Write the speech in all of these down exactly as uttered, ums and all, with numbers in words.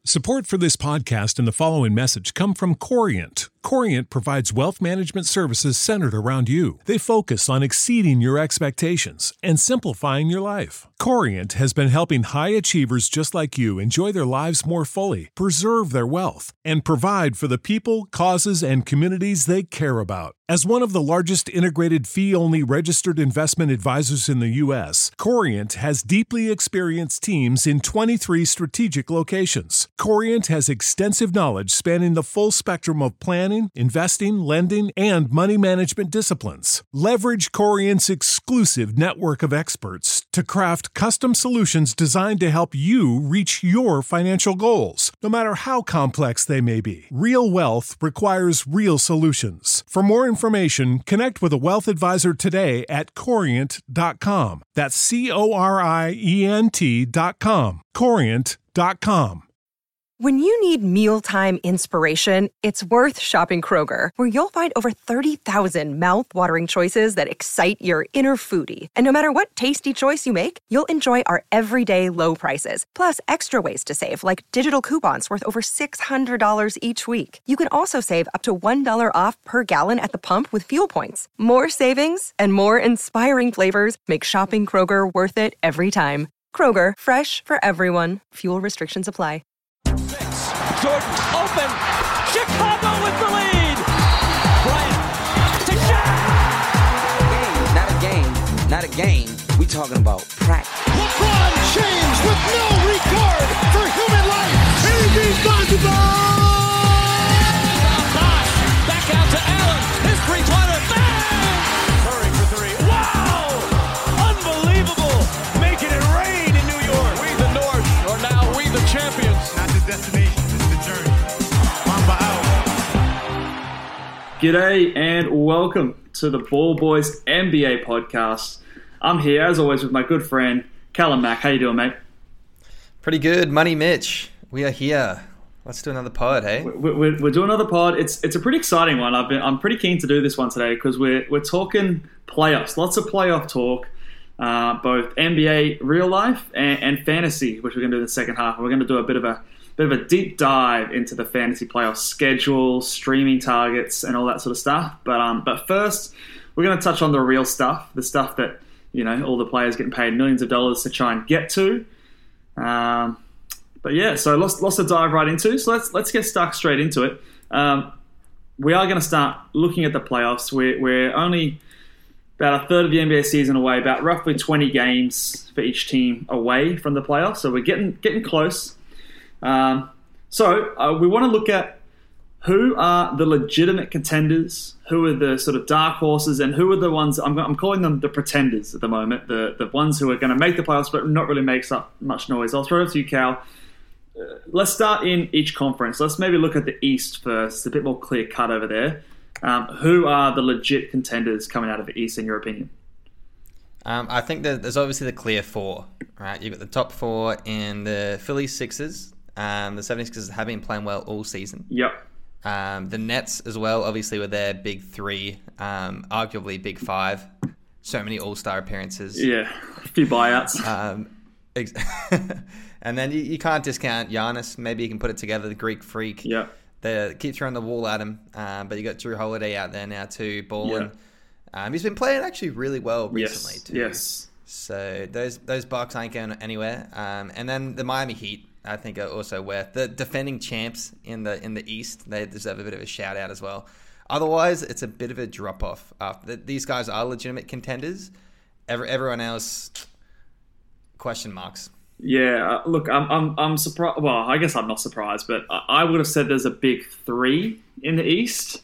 Support for this podcast and the following message come from Corient. Corient provides wealth management services centered around you. They focus on exceeding your expectations and simplifying your life. Corient has been helping high achievers just like you enjoy their lives more fully, preserve their wealth, and provide for the people, causes, and communities they care about. As one of the largest integrated fee-only registered investment advisors in the U S, Corient has deeply experienced teams in twenty-three strategic locations. Corient has extensive knowledge spanning the full spectrum of planning, investing, lending, and money management disciplines. Leverage Corient's exclusive network of experts to craft custom solutions designed to help you reach your financial goals, no matter how complex they may be. Real wealth requires real solutions. For more information, connect with a wealth advisor today at corient dot com. That's C O R I E N T dot com. corient dot com. When you need mealtime inspiration, it's worth shopping Kroger, where you'll find over thirty thousand mouth-watering choices that excite your inner foodie. And no matter what tasty choice you make, you'll enjoy our everyday low prices, plus extra ways to save, like digital coupons worth over six hundred dollars each week. You can also save up to one dollar off per gallon at the pump with fuel points. More savings and more inspiring flavors make shopping Kroger worth it every time. Kroger, fresh for everyone. Fuel restrictions apply. Jordan, open. Chicago with the lead. Bryant to Shaq. Not a game, not a game, not a game. We talking about practice. LeBron James with no regard for human life. Anything's possible. Back out to Allen. His three-pointer. Bang! Curry for three. Wow! Unbelievable. Making it rain in New York. We the North are now we the champions. Not the destination. G'day and welcome to the Ball Boys N B A podcast. I'm here as always with my good friend Callum Mack. How you doing, mate? Pretty good, Money Mitch. We are here. Let's do another pod, hey? We're, we're, we're doing another pod. It's it's a pretty exciting one. I've been I'm pretty keen to do this one today because we're we're talking playoffs. Lots of playoff talk, uh, both N B A real life and, and fantasy, which we're going to do in the second half. We're going to do a bit of a bit of a deep dive into the fantasy playoff schedule, streaming targets, and all that sort of stuff. But um, but first, we're going to touch on the real stuff, the stuff that you know all the players getting paid millions of dollars to try and get to. Um, but yeah, so lots lots to dive right into. So let's let's get stuck straight into it. Um, we are going to start looking at the playoffs. We're we're only about a third of the N B A season away, about roughly twenty games for each team away from the playoffs. So we're getting getting close. Um, so uh, we want to look at who are the legitimate contenders, who are the sort of dark horses, and who are the ones, I'm, I'm calling them the pretenders at the moment, the, the ones who are going to make the playoffs but not really make up much noise. I'll throw it to you, Cal. Uh, let's start in each conference. Let's maybe look at the East first. It's a bit more clear-cut over there. Um, who are the legit contenders coming out of the East, in your opinion? Um, I think that there's obviously the clear four, right? You've got the top four in the Philly Sixers. Um, the seventy-sixers have been playing well all season. Yep. Um, the Nets as well, obviously, with their big three, um, arguably big five. So many all-star appearances. Yeah, a few buyouts. Um, ex- and then you, you can't discount Giannis. Maybe you can put it together, the Greek Freak. Yeah. They keep throwing the wall at him. Um, but you got Drew Holiday out there now too, balling. Yeah. Um, he's been playing actually really well recently yes. too. Yes. So those those Bucks ain't going anywhere. Um, and then the Miami Heat, I think, are also worth the defending champs in the in the East. They deserve a bit of a shout out as well. Otherwise, it's a bit of a drop off. After these guys are legitimate contenders, Every, everyone else question marks. Yeah, uh, look, I'm I'm I'm surprised. Well, I guess I'm not surprised, but I, I would have said there's a big three in the East.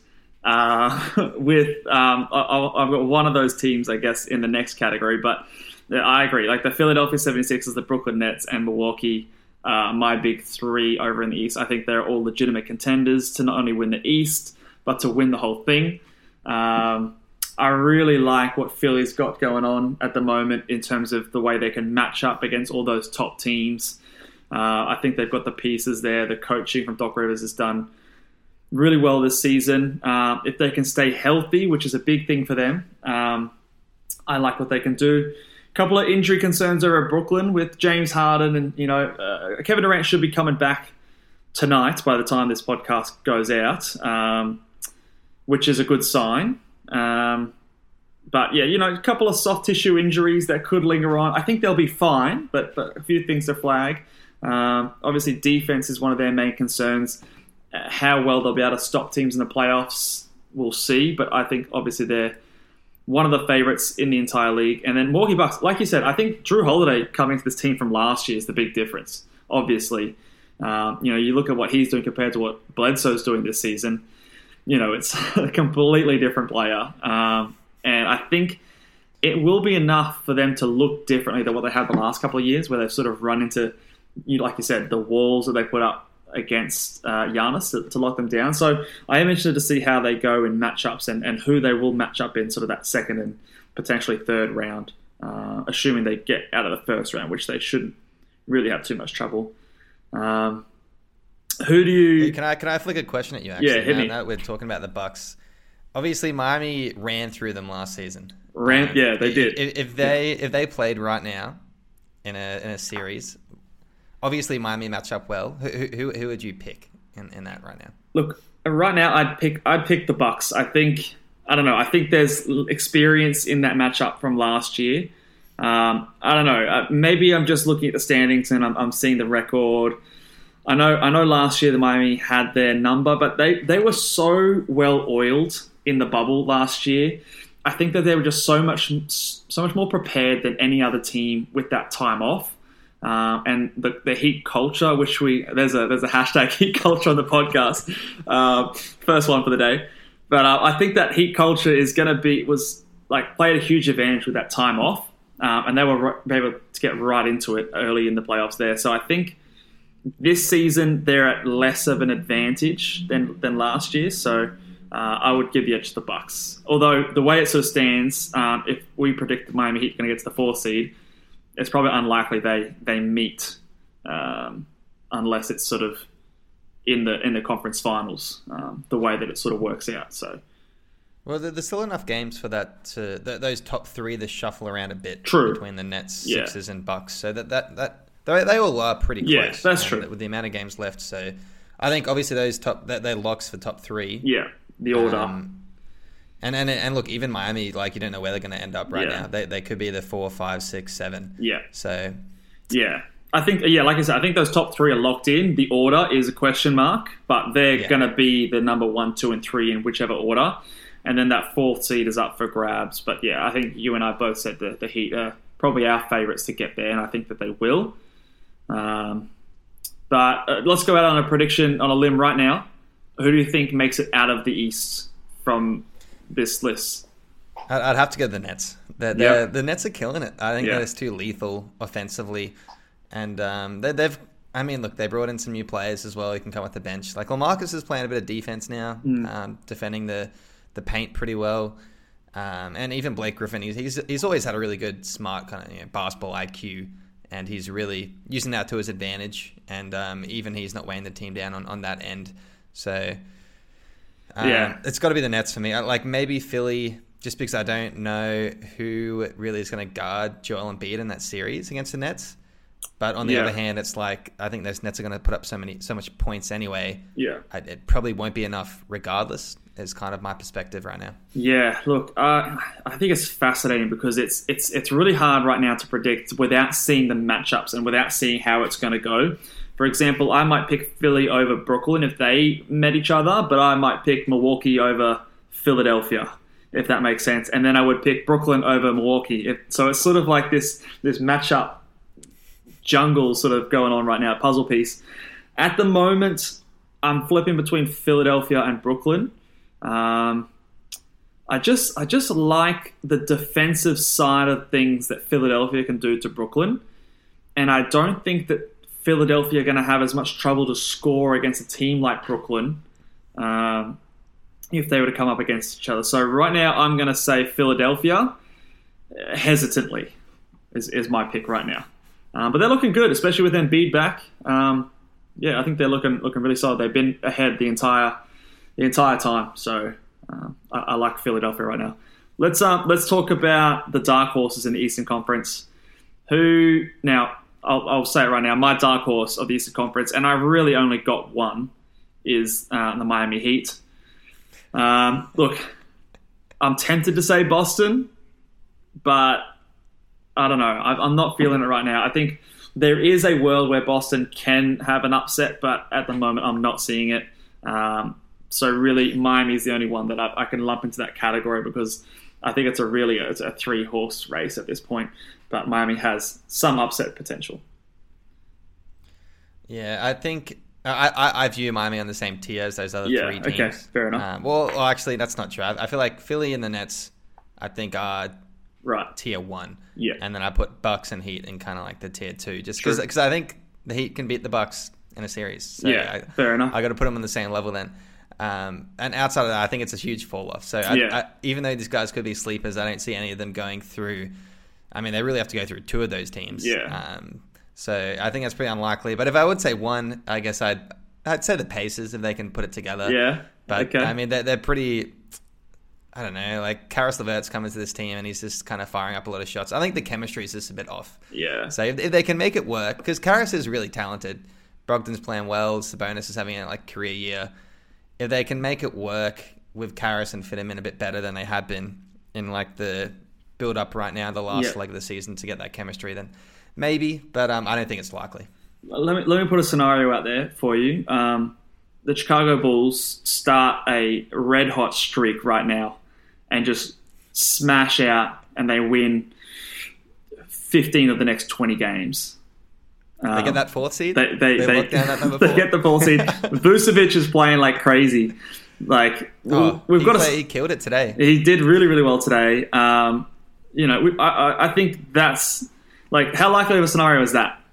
Uh, with um, I, I've got one of those teams, I guess, in the next category. But I agree. Like the Philadelphia seventy-sixers, the Brooklyn Nets, and Milwaukee, uh, my big three over in the East. I think they're all legitimate contenders to not only win the East, but to win the whole thing. Um, I really like what Philly's got going on at the moment in terms of the way they can match up against all those top teams. Uh, I think they've got the pieces there. The coaching from Doc Rivers has done really well this season. Uh, if they can stay healthy, which is a big thing for them, um, I like what they can do. A couple of injury concerns over at Brooklyn with James Harden, and you know uh, Kevin Durant should be coming back tonight by the time this podcast goes out, um, which is a good sign. Um, but yeah, you know, a couple of soft tissue injuries that could linger on. I think they'll be fine, but, but a few things to flag. Um, obviously, defense is one of their main concerns. Uh, how well they'll be able to stop teams in the playoffs, we'll see. But I think obviously they're one of the favourites in the entire league. And then Milwaukee Bucks, like you said, I think Drew Holiday coming to this team from last year is the big difference, obviously. Um, you know, you look at what he's doing compared to what Bledsoe's doing this season. You know, it's a completely different player. Um, and I think it will be enough for them to look differently than what they had the last couple of years, where they've sort of run into, you know, like you said, the walls that they put up against uh, Giannis to, to lock them down. So I am interested to see how they go in matchups and, and who they will match up in sort of that second and potentially third round, uh, assuming they get out of the first round, which they shouldn't really have too much trouble. Um, who do you... Hey, can I can I flick a question at you, actually? Yeah, hit now me. that we're talking about the Bucks. Obviously, Miami ran through them last season. Ran, Um, yeah, they did. If, if they if they played right now in a in a series, obviously Miami match up well. Who who, who would you pick in, in that right now? Look, right now I'd pick I'd pick the Bucks. I think I don't know. I think there's experience in that matchup from last year. Um, I don't know. Uh, maybe I'm just looking at the standings and I'm, I'm seeing the record. I know. I know. Last year the Miami had their number, but they, they were so well oiled in the bubble last year. I think that they were just so much so much more prepared than any other team with that time off. Uh, and the, the Heat culture, which we there's a there's a hashtag Heat culture on the podcast, uh, first one for the day. But uh, I think that Heat culture is going to be was like played a huge advantage with that time off, um, and they were able to get right into it early in the playoffs there. So I think this season they're at less of an advantage than than last year. So uh, I would give the edge to the Bucks. Although the way it sort of stands, um, if we predict the Miami Heat are going to get to the fourth seed, it's probably unlikely they they meet um, unless it's sort of in the in the conference finals. Um, the way that it sort of works out. So, well, there's still enough games for that to th- those top three to shuffle around a bit. True. Between the Nets, Yeah. Sixers, and Bucks. So that that that they, they all are pretty close. Yeah, that's um, true. With the amount of games left, so I think obviously those top that they're locks for top three. yeah, the order. Um, And, and and look, even Miami, like you don't know where they're going to end up right Yeah. now. They they could be the four, five, six, seven. Yeah. So Yeah. I think, yeah, like I said, I think those top three are locked in. The order is a question mark, but they're Yeah. going to be the number one, two, and three in whichever order. And then that fourth seed is up for grabs. But yeah, I think you and I both said the, the Heat are probably our favourites to get there, and I think that they will. Um, but uh, let's go out on a prediction on a limb right now. Who do you think makes it out of the East from this list? I'd, I'd have to go to the Nets. The the, Yeah. the Nets are killing it. I think Yeah. they're just too lethal offensively, and um, they, they've. I mean, look, they brought in some new players as well who can come off the bench. Like LaMarcus is playing a bit of defense now, Mm. um, defending the the paint pretty well. Um, and even Blake Griffin, he's, he's he's always had a really good, smart kind of you know, basketball I Q, and he's really using that to his advantage. And um, even he's not weighing the team down on, on that end. So um, Yeah. it's got to be the Nets for me. I- Like maybe Philly, just because I don't know who really is going to guard Joel Embiid in that series against the Nets. But on the Yeah. other hand, it's like I think those Nets are going to put up so many, so much points anyway. Yeah. I, it probably won't be enough, regardless. Is kind of my perspective right now. Yeah, look, uh, I think it's fascinating because it's it's it's really hard right now to predict without seeing the matchups and without seeing how it's going to go. For example, I might pick Philly over Brooklyn if they met each other, but I might pick Milwaukee over Philadelphia, if that makes sense. And then I would pick Brooklyn over Milwaukee. If, so it's sort of like this this matchup jungle sort of going on right now, puzzle piece. At the moment, I'm flipping between Philadelphia and Brooklyn. Um, I just I just like the defensive side of things that Philadelphia can do to Brooklyn, and I don't think that Philadelphia are going to have as much trouble to score against a team like Brooklyn um, if they were to come up against each other. So right now I'm going to say Philadelphia uh, hesitantly is, is my pick right now. Um, but they're looking good, especially with Embiid back. Um, yeah, I think they're looking looking really solid. They've been ahead the entire the entire time. So uh, I, I like Philadelphia right now. Let's um, let's talk about the dark horses in the Eastern Conference. Who now? I'll, I'll say it right now. My dark horse of the Eastern Conference, and I really only got one, is uh, the Miami Heat. Um, look, I'm tempted to say Boston, but I don't know. I, I'm not feeling it right now. I think there is a world where Boston can have an upset, but at the moment I'm not seeing it. Um, so really, Miami is the only one that I, I can lump into that category because I think it's a really it's a three-horse race at this point. But Miami has some upset potential. Yeah, I think I, I, I view Miami on the same tier as those other yeah, three teams. Okay, fair enough. Um, well, well, actually, that's not true. I, I feel like Philly and the Nets, I think, are right tier one. Yeah, and then I put Bucks and Heat in kind of like the tier two, just because because I think the Heat can beat the Bucks in a series. So yeah, I, fair enough. I got to put them on the same level then. Um, and outside of that, I think it's a huge fall off. So I, yeah. I, even though these guys could be sleepers, I don't see any of them going through. I mean, they really have to go through two of those teams. Yeah. Um, so I think that's pretty unlikely. But if I would say one, I guess I'd I'd say the Pacers if they can put it together. Yeah. But okay. I mean, they're they're pretty. I don't know, like Karis LeVert's coming to this team and he's just kind of firing up a lot of shots. I think the chemistry is just a bit off. Yeah. So if, if they can make it work, because Karis is really talented, Brogdon's playing well, Sabonis is having a like career year. If they can make it work with Karis and fit him in a bit better than they have been in like the build up right now, the last yeah. leg of the season to get that chemistry, then maybe. But um, I don't think it's likely. Let me let me put a scenario out there for you. Um, the Chicago Bulls start a red hot streak right now. And just smash out, and they win fifteen of the next twenty games. Um, they get that fourth seed. They they, they, they, lock down that number they four. get the fourth seed. Vucevic is playing like crazy. Like oh, we've he got. Play, to, he killed it today. He did really really well today. Um, you know, we, I I think that's like how likely of a scenario is that?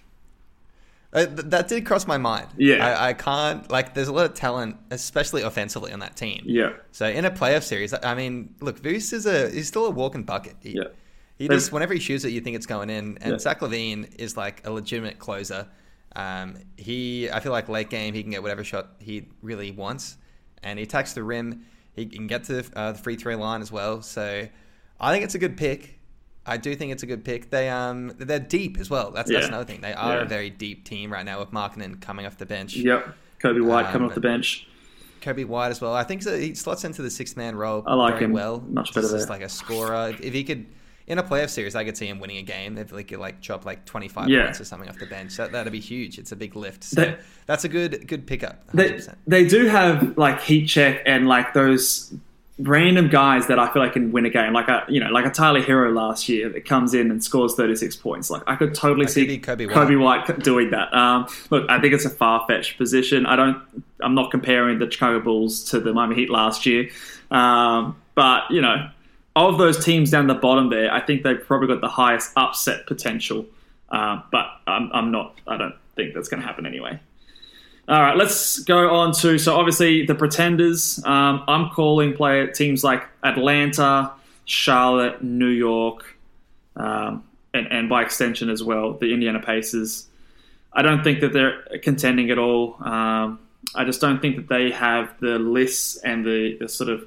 Uh, th- that did cross my mind. Yeah. I, I can't, like, there's a lot of talent, especially offensively on that team. Yeah. So in a playoff series, I mean, look, Vus is a, he's still a walking bucket. He, yeah. He just, whenever he shoots it, you think it's going in. And yeah. Zach LaVine is like a legitimate closer. Um, he, I feel like late game, he can get whatever shot he really wants. And he attacks the rim. He can get to uh, the free throw line as well. So I think it's a good pick. I do think it's a good pick. They um they're deep as well. That's yeah. that's another thing. They are yeah. a very deep team right now with Markkanen coming off the bench. Yep, Kobe White um, coming off the bench. Kobe White as well. I think so, he slots into the six man role. I like very him well. much better. Just, there. just like a scorer. If, if he could, in a playoff series, I could see him winning a game. If he could like chop like twenty five yeah. points or something off the bench, that that'd be huge. It's a big lift. So they, that's a good good pickup. They, they do have like heat check and like those random guys that I feel like can win a game, like a you know, like a Tyler Hero last year that comes in and scores thirty-six points. Like I could totally that see could Kobe White. Kobe White doing that. Um, look, I think it's a far-fetched position. I don't. I'm not comparing the Chicago Bulls to the Miami Heat last year, um, but you know, of those teams down the bottom there, I think they've probably got the highest upset potential. Uh, but I'm, I'm not. I don't think that's going to happen anyway. All right, let's go on to, so obviously the pretenders. Um, I'm calling play teams like Atlanta, Charlotte, New York, um, and, and by extension as well, the Indiana Pacers. I don't think that they're contending at all. Um, I just don't think that they have the lists and the, the sort of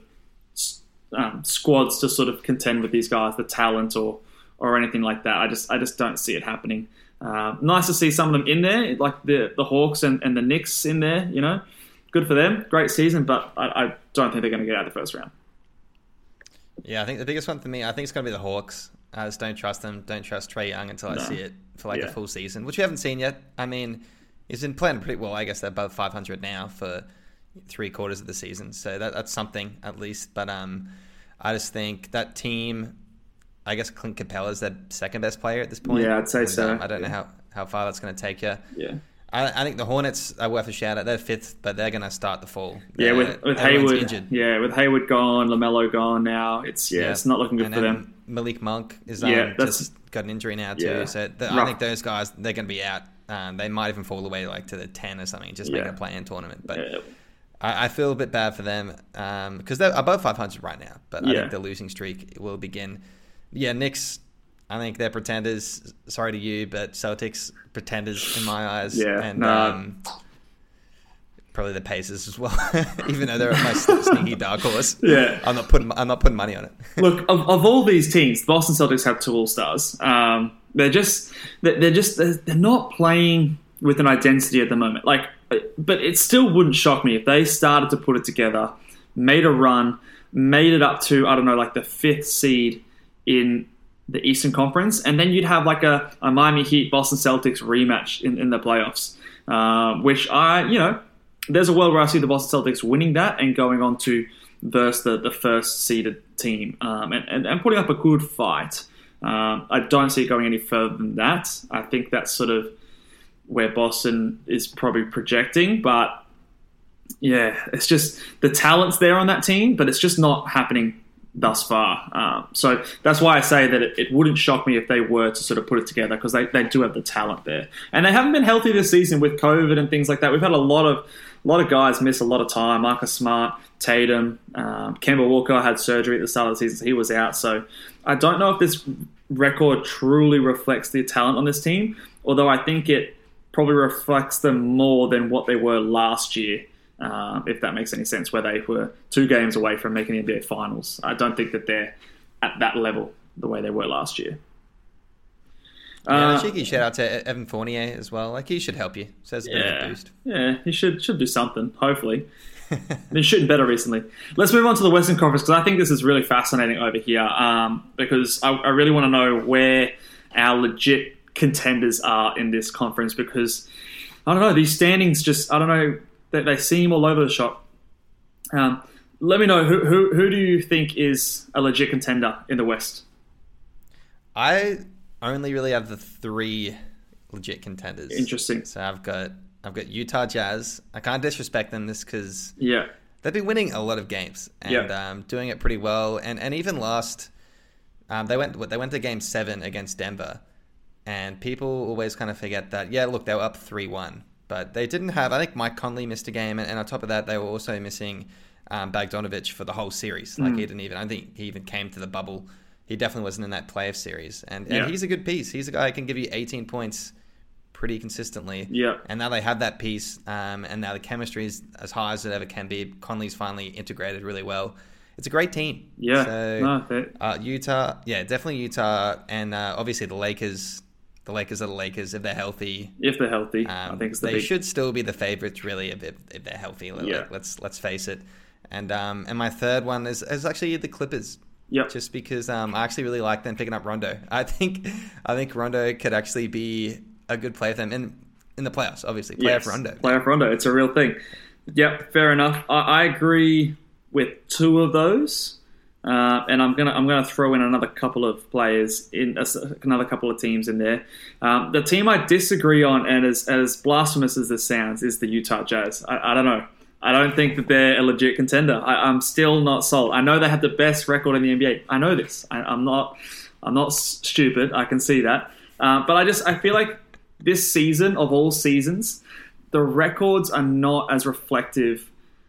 um, squads to sort of contend with these guys, the talent or or anything like that. I just I just don't see it happening. Uh, nice to see some of them in there, like the the Hawks and, and the Knicks in there, you know. Good for them. Great season, but I, I don't think they're going to get out of the first round. Yeah, I think the biggest one for me, I think it's going to be the Hawks. I just don't trust them. Don't trust Trae Young until no. I see it for like yeah. a full season, which we haven't seen yet. I mean, he's been playing pretty well. I guess they're above five hundred now for three quarters of the season. So that, that's something at least. But um, I just think that team... I guess Clint Capella's their second best player at this point. Yeah, I'd say and, so. Um, I don't yeah. know how, how far that's going to take you. Yeah, I, I think the Hornets are worth a shout out. They're fifth, but they're going to start the fall. Yeah, they're, with with everyone's Hayward, injured. yeah, with Hayward gone, LaMelo gone now, it's yeah, yeah. it's not looking good and for them. Malik Monk is um, yeah, just got an injury now too. Yeah. So the, I think those guys they're going to be out. Um, they might even fall away like to the ten or something, just yeah. make a play-in tournament. But yeah. I, I feel a bit bad for them because um, they're above five hundred right now. But I yeah. think the losing streak will begin. Yeah, Knicks. I think they're pretenders. Sorry to you, but Celtics pretenders in my eyes. Yeah, and no. um, probably the Pacers as well, even though they're my sneaky dark horse. Yeah, I'm not putting I'm not putting money on it. Look, of, of all these teams, the Boston Celtics have two All Stars. Um, they're just they're just they're not playing with an identity at the moment. Like, but it still wouldn't shock me if they started to put it together, made a run, made it up to I don't know, like the fifth seed in the Eastern Conference, and then you'd have like a, a Miami Heat Boston Celtics rematch in, in the playoffs. Uh, which I, you know, there's a world where I see the Boston Celtics winning that and going on to verse the, the first seeded team um, and, and, and putting up a good fight. Um, I don't see it going any further than that. I think that's sort of where Boston is probably projecting. But yeah, it's just the talent's there on that team, but it's just not happening thus far. Um, so that's why I say that it, it wouldn't shock me if they were to sort of put it together because they, they do have the talent there. And they haven't been healthy this season with COVID and things like that. We've had a lot of a lot of guys miss a lot of time. Marcus Smart, Tatum, um, Kemba Walker had surgery at the start of the season, so he was out. So I don't know if this record truly reflects the talent on this team, although I think it probably reflects them more than what they were last year. Uh, if that makes any sense, where they were two games away from making the N B A Finals. I don't think that they're at that level the way they were last year. Yeah, uh, a cheeky shout out to Evan Fournier as well. Like, he should help you. So it's a bit yeah, of a boost. Yeah, he should should do something, hopefully. Been shooting better recently. Let's move on to the Western Conference because I think this is really fascinating over here um, because I, I really want to know where our legit contenders are in this conference because, I don't know, these standings just, I don't know, They, they seem all over the shop. Um, let me know, who, who who do you think is a legit contender in the West? I only really have the three legit contenders. Interesting. So I've got I've got Utah Jazz. I can't disrespect them this because yeah. they've been winning a lot of games and yeah. um, doing it pretty well. And and even last, um, they went they went to Game Seven against Denver, and people always kind of forget that. Yeah, look, they were up three one. But they didn't have, I think Mike Conley missed a game, and, and on top of that, they were also missing um, Bogdanovic for the whole series. Like, mm. he didn't even, I think he even came to the bubble. He definitely wasn't in that playoff series. And, and yeah. he's a good piece. He's a guy who can give you eighteen points pretty consistently. Yeah. And now they have that piece, um, and now the chemistry is as high as it ever can be. Conley's finally integrated really well. It's a great team. Yeah. So, no, they... uh, Utah, yeah, definitely Utah, and uh, obviously the Lakers. The Lakers are the Lakers if they're healthy. If they're healthy, um, I think it's the they big... should still be the favorites, really, if, if, if they're healthy. Yeah. Let's let's face it. And um, and my third one is, is actually the Clippers. Yep. Just because um, I actually really like them picking up Rondo. I think I think Rondo could actually be a good player for them in in the playoffs. Obviously, playoff yes. Rondo. Playoff Rondo. It's a real thing. Yep, fair enough. I, I agree with two of those. Uh, and I'm gonna I'm gonna throw in another couple of players in uh, another couple of teams in there. Um, the team I disagree on, and as as blasphemous as this sounds, is the Utah Jazz. I, I don't know. I don't think that they're a legit contender. I, I'm still not sold. I know they have the best record in the N B A. I know this. I, I'm not I'm not stupid. I can see that. Uh, but I just I feel like this season of all seasons, the records are not as reflective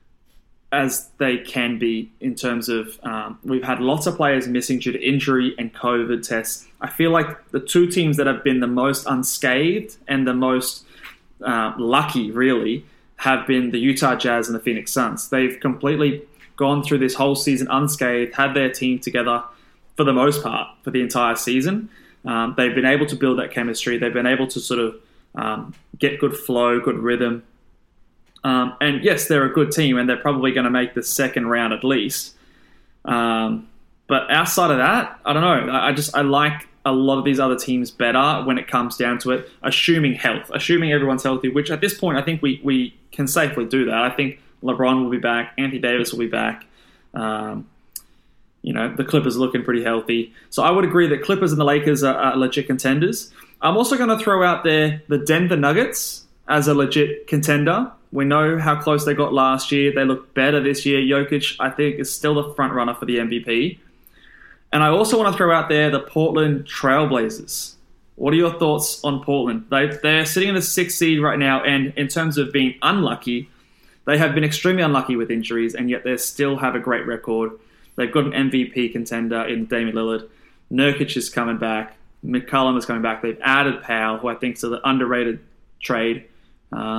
as they can be in terms of um, we've had lots of players missing due to injury and COVID tests. I feel like the two teams that have been the most unscathed and the most uh, lucky, really, have been the Utah Jazz and the Phoenix Suns. They've completely gone through this whole season unscathed, had their team together for the most part for the entire season. Um, they've been able to build that chemistry. They've been able to sort of um, get good flow, good rhythm. Um, and yes, they're a good team, and they're probably going to make the second round at least. Um, but outside of that, I don't know. I, I just I like a lot of these other teams better when it comes down to it, assuming health, assuming everyone's healthy. Which at this point, I think we we can safely do that. I think LeBron will be back, Anthony Davis will be back. Um, you know, the Clippers are looking pretty healthy, so I would agree that Clippers and the Lakers are, are legit contenders. I'm also going to throw out there the Denver Nuggets as a legit contender. We know how close they got last year. They look better this year. Jokic, I think, is still the front runner for the M V P. And I also want to throw out there the Portland Trailblazers. What are your thoughts on Portland? They, they're sitting in the sixth seed right now, and in terms of being unlucky, they have been extremely unlucky with injuries, and yet they still have a great record. They've got an M V P contender in Damian Lillard. Nurkic is coming back. McCollum is coming back. They've added Powell, who I think is an underrated trade. Um,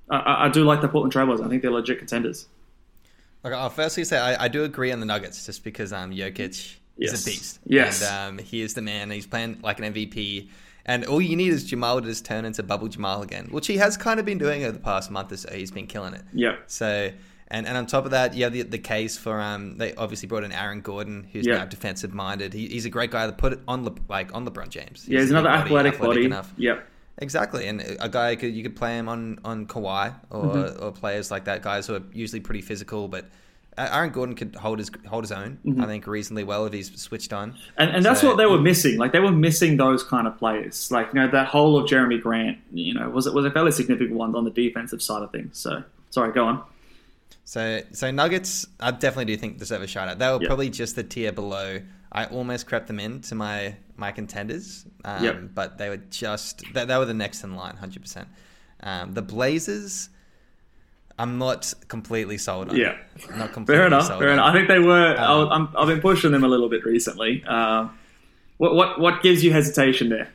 I, I do like the Portland Trailblazers. I think they're legit contenders. Look, I'll firstly say I, I do agree on the Nuggets, just because um, Jokic yes. is a beast. Yes. And um, he is the man. He's playing like an M V P. And all you need is Jamal to just turn into Bubble Jamal again, which he has kind of been doing over the past month or so. He's been killing it. Yeah. So, and, and on top of that, you have the, the case for, um, they obviously brought in Aaron Gordon, who's yep. now defensive minded. He, he's a great guy to put it on, Le, like on LeBron James. He's yeah, he's another body, athletic, athletic body. Enough. Yep. Exactly, and a guy you could you could play him on on Kawhi or mm-hmm. or players like that, guys who are usually pretty physical. But Aaron Gordon could hold his hold his own, mm-hmm. I think, reasonably well if he's switched on. And and that's so, what they were missing. Like they were missing those kind of players. Like you know that whole of Jeremy Grant, you know, was it was a fairly significant one on the defensive side of things. So sorry, go on. So so Nuggets, I definitely do think deserve a shout out. They were yep. probably just the tier below. I almost crept them into my my contenders, um, yep. but they were just they, they were the next in line, one hundred percent. Um, the Blazers, I'm not completely sold on. Yeah, not completely fair enough. sold Fair on. enough. I think they were. Um, I'm, I've been pushing them a little bit recently. Uh, what what what gives you hesitation there?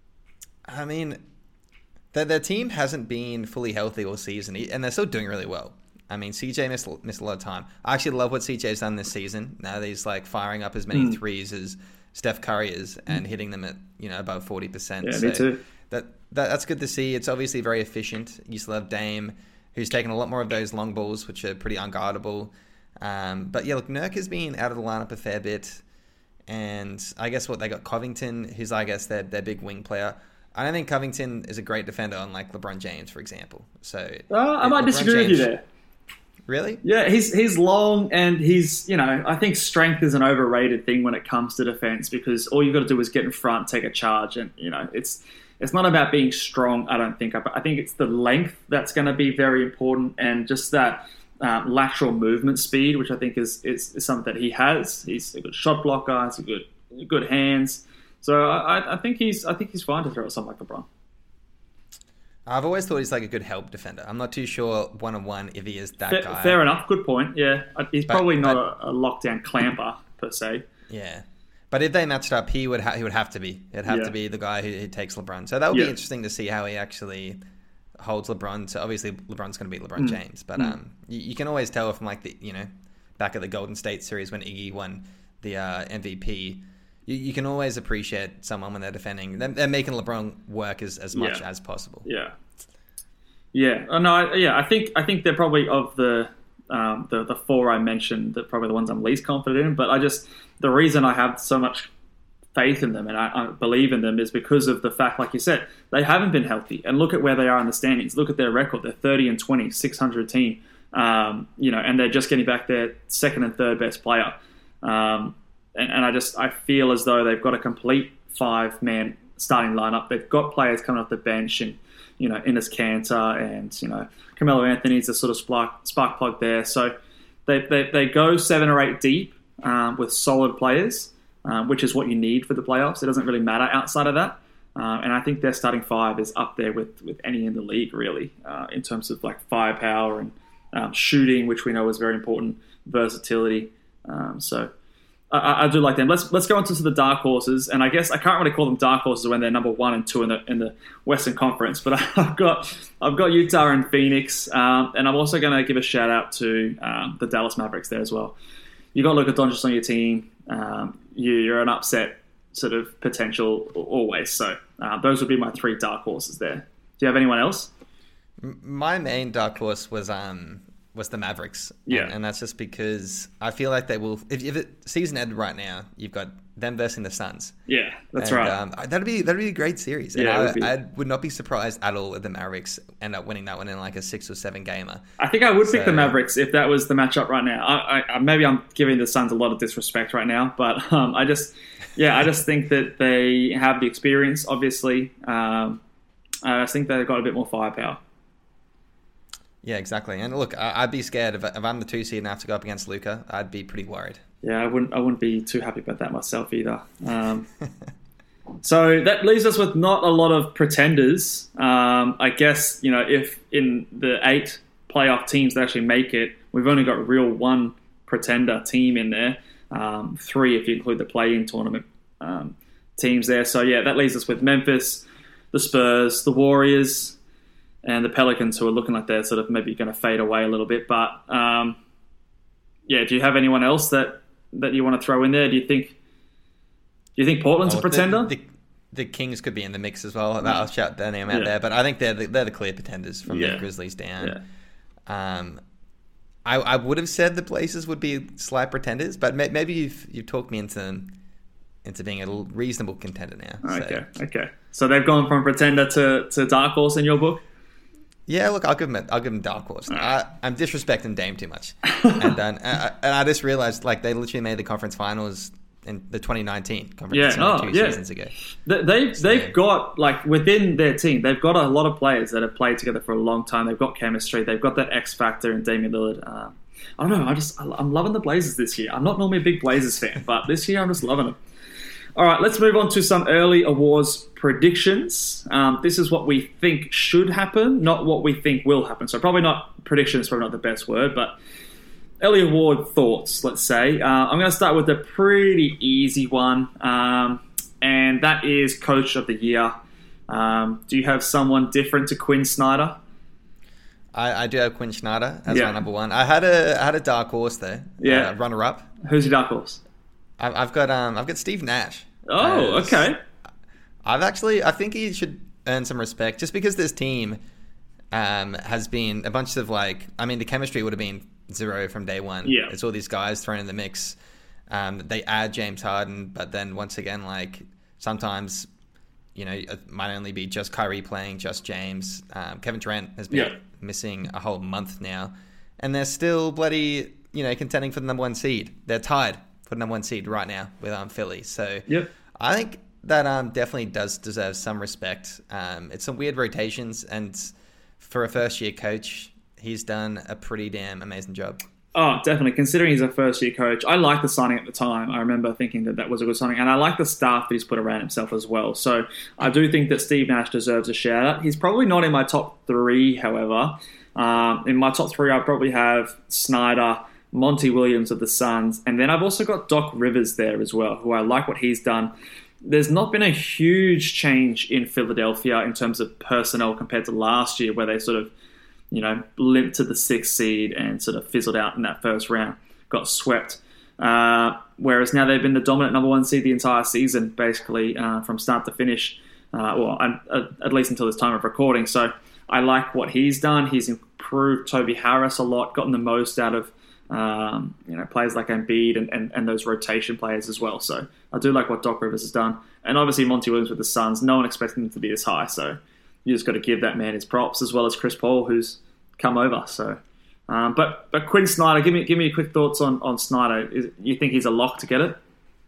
I mean, their their team hasn't been fully healthy all season, and they're still doing really well. I mean, C J missed, missed a lot of time. I actually love what C J's done this season. Now that he's like firing up as many mm. threes as Steph Curry is and mm. hitting them at, you know, above forty percent. Yeah, so me too. That, that, that's good to see. It's obviously very efficient. You still have Dame, who's taken a lot more of those long balls, which are pretty unguardable. Um, but yeah, look, Nurk has been out of the lineup a fair bit. And I guess what they got Covington, who's, I guess, their, their big wing player. I don't think Covington is a great defender on like LeBron James, for example. So uh, I might LeBron disagree James, with you there. Really? Yeah, he's he's long and he's, you know, I think strength is an overrated thing when it comes to defense because all you've got to do is get in front, take a charge, and, you know, it's it's not about being strong, I don't think. I think it's the length that's going to be very important and just that um, lateral movement speed, which I think is, is, is something that he has. He's a good shot blocker, he's a good good hands. So I, I think he's I think he's fine to throw at someone like LeBron. I've always thought he's like a good help defender. I'm not too sure one-on-one if he is that fair, guy. Fair enough. Good point. Yeah. He's but, probably not but, a, a lockdown clamper, per se. Yeah. But if they matched up, he would ha- he would have to be. It'd have yeah. to be the guy who, who takes LeBron. So that would yeah. be interesting to see how he actually holds LeBron. So obviously LeBron's going to beat LeBron mm. James. But mm. um, you, you can always tell from like the, you know, back at the Golden State series when Iggy won the uh, M V P, you, you can always appreciate someone when they're defending. They're, they're making LeBron work as, as much yeah. as possible. Yeah. Yeah, oh, no, I, yeah. I think I think they're probably of the, um, the the four I mentioned, they're probably the ones I'm least confident in. But I just the reason I have so much faith in them and I, I believe in them is because of the fact, like you said, they haven't been healthy. And look at where they are in the standings. Look at their record. They're thirty and twenty, six hundred team. Um, you know, and they're just getting back their second and third best player. Um, and, and I just I feel as though they've got a complete five man starting lineup. They've got players coming off the bench and. You know, Enes Kanter and, you know, Carmelo Anthony's a sort of spark, spark plug there. So they, they, they go seven or eight deep um, with solid players, um, which is what you need for the playoffs. It doesn't really matter outside of that. Uh, and I think their starting five is up there with, with any in the league, really, uh, in terms of like firepower and um, shooting, which we know is very important, versatility. Um, so I, I do like them. Let's let's go into the dark horses, and I guess I can't really call them dark horses when they're number one and two in the in the Western Conference. But I've got I've got Utah and Phoenix, um, and I'm also going to give a shout out to um, the Dallas Mavericks there as well. You got Luka Doncic on your team. Um, you, you're an upset sort of potential always. So uh, those would be my three dark horses there. Do you have anyone else? My main dark horse was um. was the Mavericks. Yeah. And, and that's just because I feel like they will, if, if it season ended right now, you've got them versus the Suns. Yeah, that's and, right. Um, that'd be that'd be a great series. And yeah, I, would be. I would not be surprised at all if the Mavericks end up winning that one in like a six or seven gamer. I think I would so, pick the Mavericks if that was the matchup right now. I, I, maybe I'm giving the Suns a lot of disrespect right now, but um, I just, yeah, I just think that they have the experience, obviously. Um, I just think they've got a bit more firepower. Yeah, exactly. And look, I'd be scared if, if I'm the two seed and I have to go up against Luka. I'd be pretty worried. Yeah, I wouldn't. I wouldn't be too happy about that myself either. Um, so that leaves us with not a lot of pretenders. Um, I guess you know if in the eight playoff teams that actually make it, we've only got real one pretender team in there. Um, three if you include the play-in tournament um, teams there. So yeah, that leaves us with Memphis, the Spurs, the Warriors. and the Pelicans, who are looking like they're sort of maybe going to fade away a little bit. But um, yeah, do you have anyone else that, that you want to throw in there? Do you think do you think Portland's oh, a pretender? The, the, the Kings could be in the mix as well. Mm. I'll shout their name out yeah. there, but I think they're the, they're the clear pretenders from yeah. the Grizzlies down. Yeah. Um, I, I would have said the Blazers would be slight pretenders, but may, maybe you've you've talked me into into being a reasonable contender now. Okay, so. okay. So they've gone from pretender to, to dark horse in your book? Yeah, look, I'll give them. A, I'll give them dark horse. Right. I, I'm disrespecting Dame too much, and, and, and I just realized like they literally made the conference finals in the twenty nineteen conference yeah. oh, two yeah. seasons ago. They've so, they've got like within their team, they've got a lot of players that have played together for a long time. They've got chemistry. They've got that X factor in Damian Lillard. Uh, I don't know. I just I'm loving the Blazers this year. I'm not normally a big Blazers fan, but this year I'm just loving them. All right, let's move on to some early awards predictions. Um, this is what we think should happen, not what we think will happen. So probably not predictions, probably not the best word, but early award thoughts, let's say. Uh, I'm going to start with a pretty easy one, um, and that is Coach of the Year. Um, do you have someone different to Quinn Snyder? I, I do have Quinn Snyder as yeah. my number one. I had a I had a dark horse there. Yeah, uh, runner up. Who's your dark horse? I've, I've got um I've got Steve Nash. Oh, as, okay. I've actually I think he should earn some respect just because this team um has been a bunch of like I mean the chemistry would have been zero from day one. Yeah, it's all these guys thrown in the mix. Um, they add James Harden, but then once again like sometimes. You know, it might only be just Kyrie playing, just James. Um, Kevin Durant has been yeah. missing a whole month now. And they're still bloody, you know, contending for the number one seed. They're tied for the number one seed right now with um, Philly. So yep. I think that um, definitely does deserve some respect. Um, it's some weird rotations. And for a first-year coach, he's done a pretty damn amazing job. Oh, definitely. Considering he's a first-year coach, I liked the signing at the time. I remember thinking that that was a good signing. And I like the staff that he's put around himself as well. So I do think that Steve Nash deserves a shout-out. He's probably not in my top three, however. Um, in my top three, I probably have Snyder, Monty Williams of the Suns, and then I've also got Doc Rivers there as well, who I like what he's done. There's not been a huge change in Philadelphia in terms of personnel compared to last year, where they sort of you know, limped to the sixth seed and sort of fizzled out in that first round, got swept. Uh, whereas now they've been the dominant number one seed the entire season, basically, uh, from start to finish, uh, well, uh, at least until this time of recording. So I like what he's done. He's improved Toby Harris a lot, gotten the most out of um, you know players like Embiid and, and, and those rotation players as well. So I do like what Doc Rivers has done. And obviously Monty Williams with the Suns, no one expected him to be this high, so you just got to give that man his props, as well as Chris Paul, who's come over. So, um, but but Quinn Snyder, give me give me quick thoughts on on Snyder. Is, you think he's a lock to get it?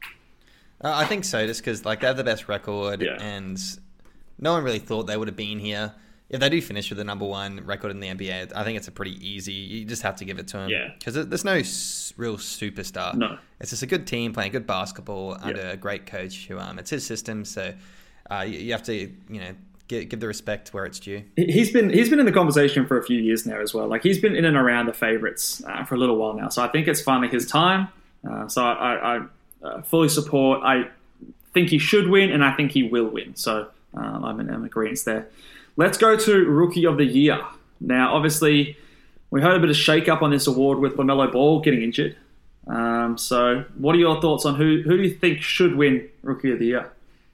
Uh, I think so, just because like they have the best record, yeah. and no one really thought they would have been here. If they do finish with the number one record in the N B A, I think it's a pretty easy. You just have to give it to him, yeah. Because there's no s- real superstar. No, it's just a good team playing good basketball under yeah. a great coach. Who um, it's his system, so uh, you, you have to you know. Give, give the respect where it's due. He's been he's been in the conversation for a few years now as well. Like he's been in and around the favourites uh, for a little while now. So I think it's finally his time. Uh, so I, I, I uh, fully support. I think he should win, and I think he will win. So um, I'm in I'm agreement there. Let's go to Rookie of the Year. Now, obviously, we heard a bit of shake-up on this award with LaMelo Ball getting injured. Um, so what are your thoughts on who who do you think should win Rookie of the Year?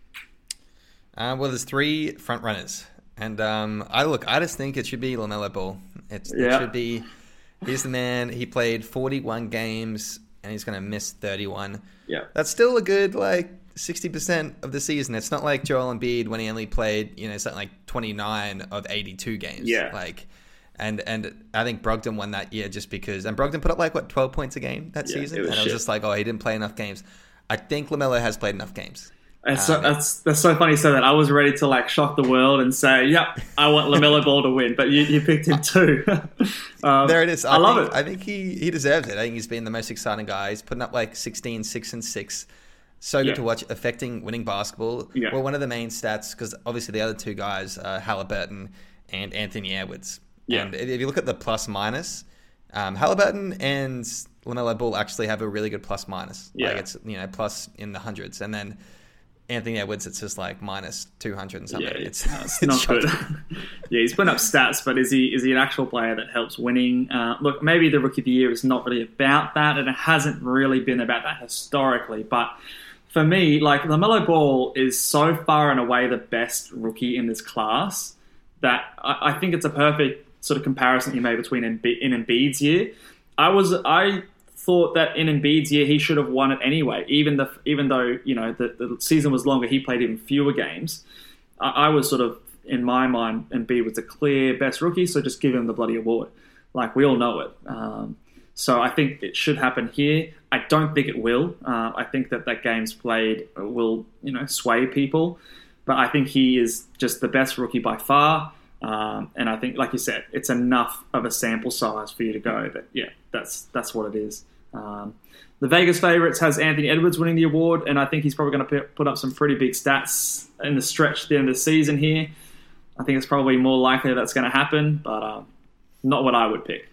Uh, well, there's three front runners, and um, I look. I just think it should be LaMelo Ball. It's, yeah. It should be. He's the man. He played forty-one games, and he's going to miss thirty-one. Yeah, that's still a good like sixty percent of the season. It's not like Joel Embiid when he only played, you know, something like twenty-nine of eighty-two games. Yeah, like, and and I think Brogdon won that year just because, and Brogdon put up like what twelve points a game that yeah, season, it was and I shit. was just like, oh, he didn't play enough games. I think LaMelo has played enough games. That's, um, so, that's that's so funny you say that. I was ready to like shock the world and say, yep, I want LaMelo Ball to win, but you, you picked him too. um, there it is. I, I love think, it. I think he, he deserves it. I think he's been the most exciting guy. He's putting up like sixteen, six, and six. So good yeah. to watch, affecting winning basketball. Yeah. Well, one of the main stats, because obviously the other two guys are Halliburton and Anthony Edwards. Yeah. And if you look at the plus minus, um, Halliburton and LaMelo Ball actually have a really good plus minus. Yeah. Like it's, you know, plus in the hundreds. And then Anthony Edwards, it's just like minus two hundred and something. Yeah, it's, no, it's, it's not good. Yeah, he's putting up stats, but is he is he an actual player that helps winning? Uh, look, maybe the Rookie of the Year is not really about that, and it hasn't really been about that historically. But for me, like, LaMelo Ball is so far and away the best rookie in this class that I, I think it's a perfect sort of comparison you made between Embi- in Embiid's year. I was I. thought that in Embiid's year he should have won it anyway. Even the even though you know the, the season was longer, he played even fewer games. I, I was sort of in my mind, Embiid was the clear best rookie, so just give him the bloody award. Like, we all know it. Um, so I think it should happen here. I don't think it will. Uh, I think that that game's played will you know sway people, but I think he is just the best rookie by far. Um, and I think, like you said, it's enough of a sample size for you to go that yeah, that's that's what it is. Um, the Vegas favorites has Anthony Edwards winning the award, and I think he's probably going to put up some pretty big stats in the stretch at the end of the season here. I think it's probably more likely that's going to happen, but um, not what I would pick.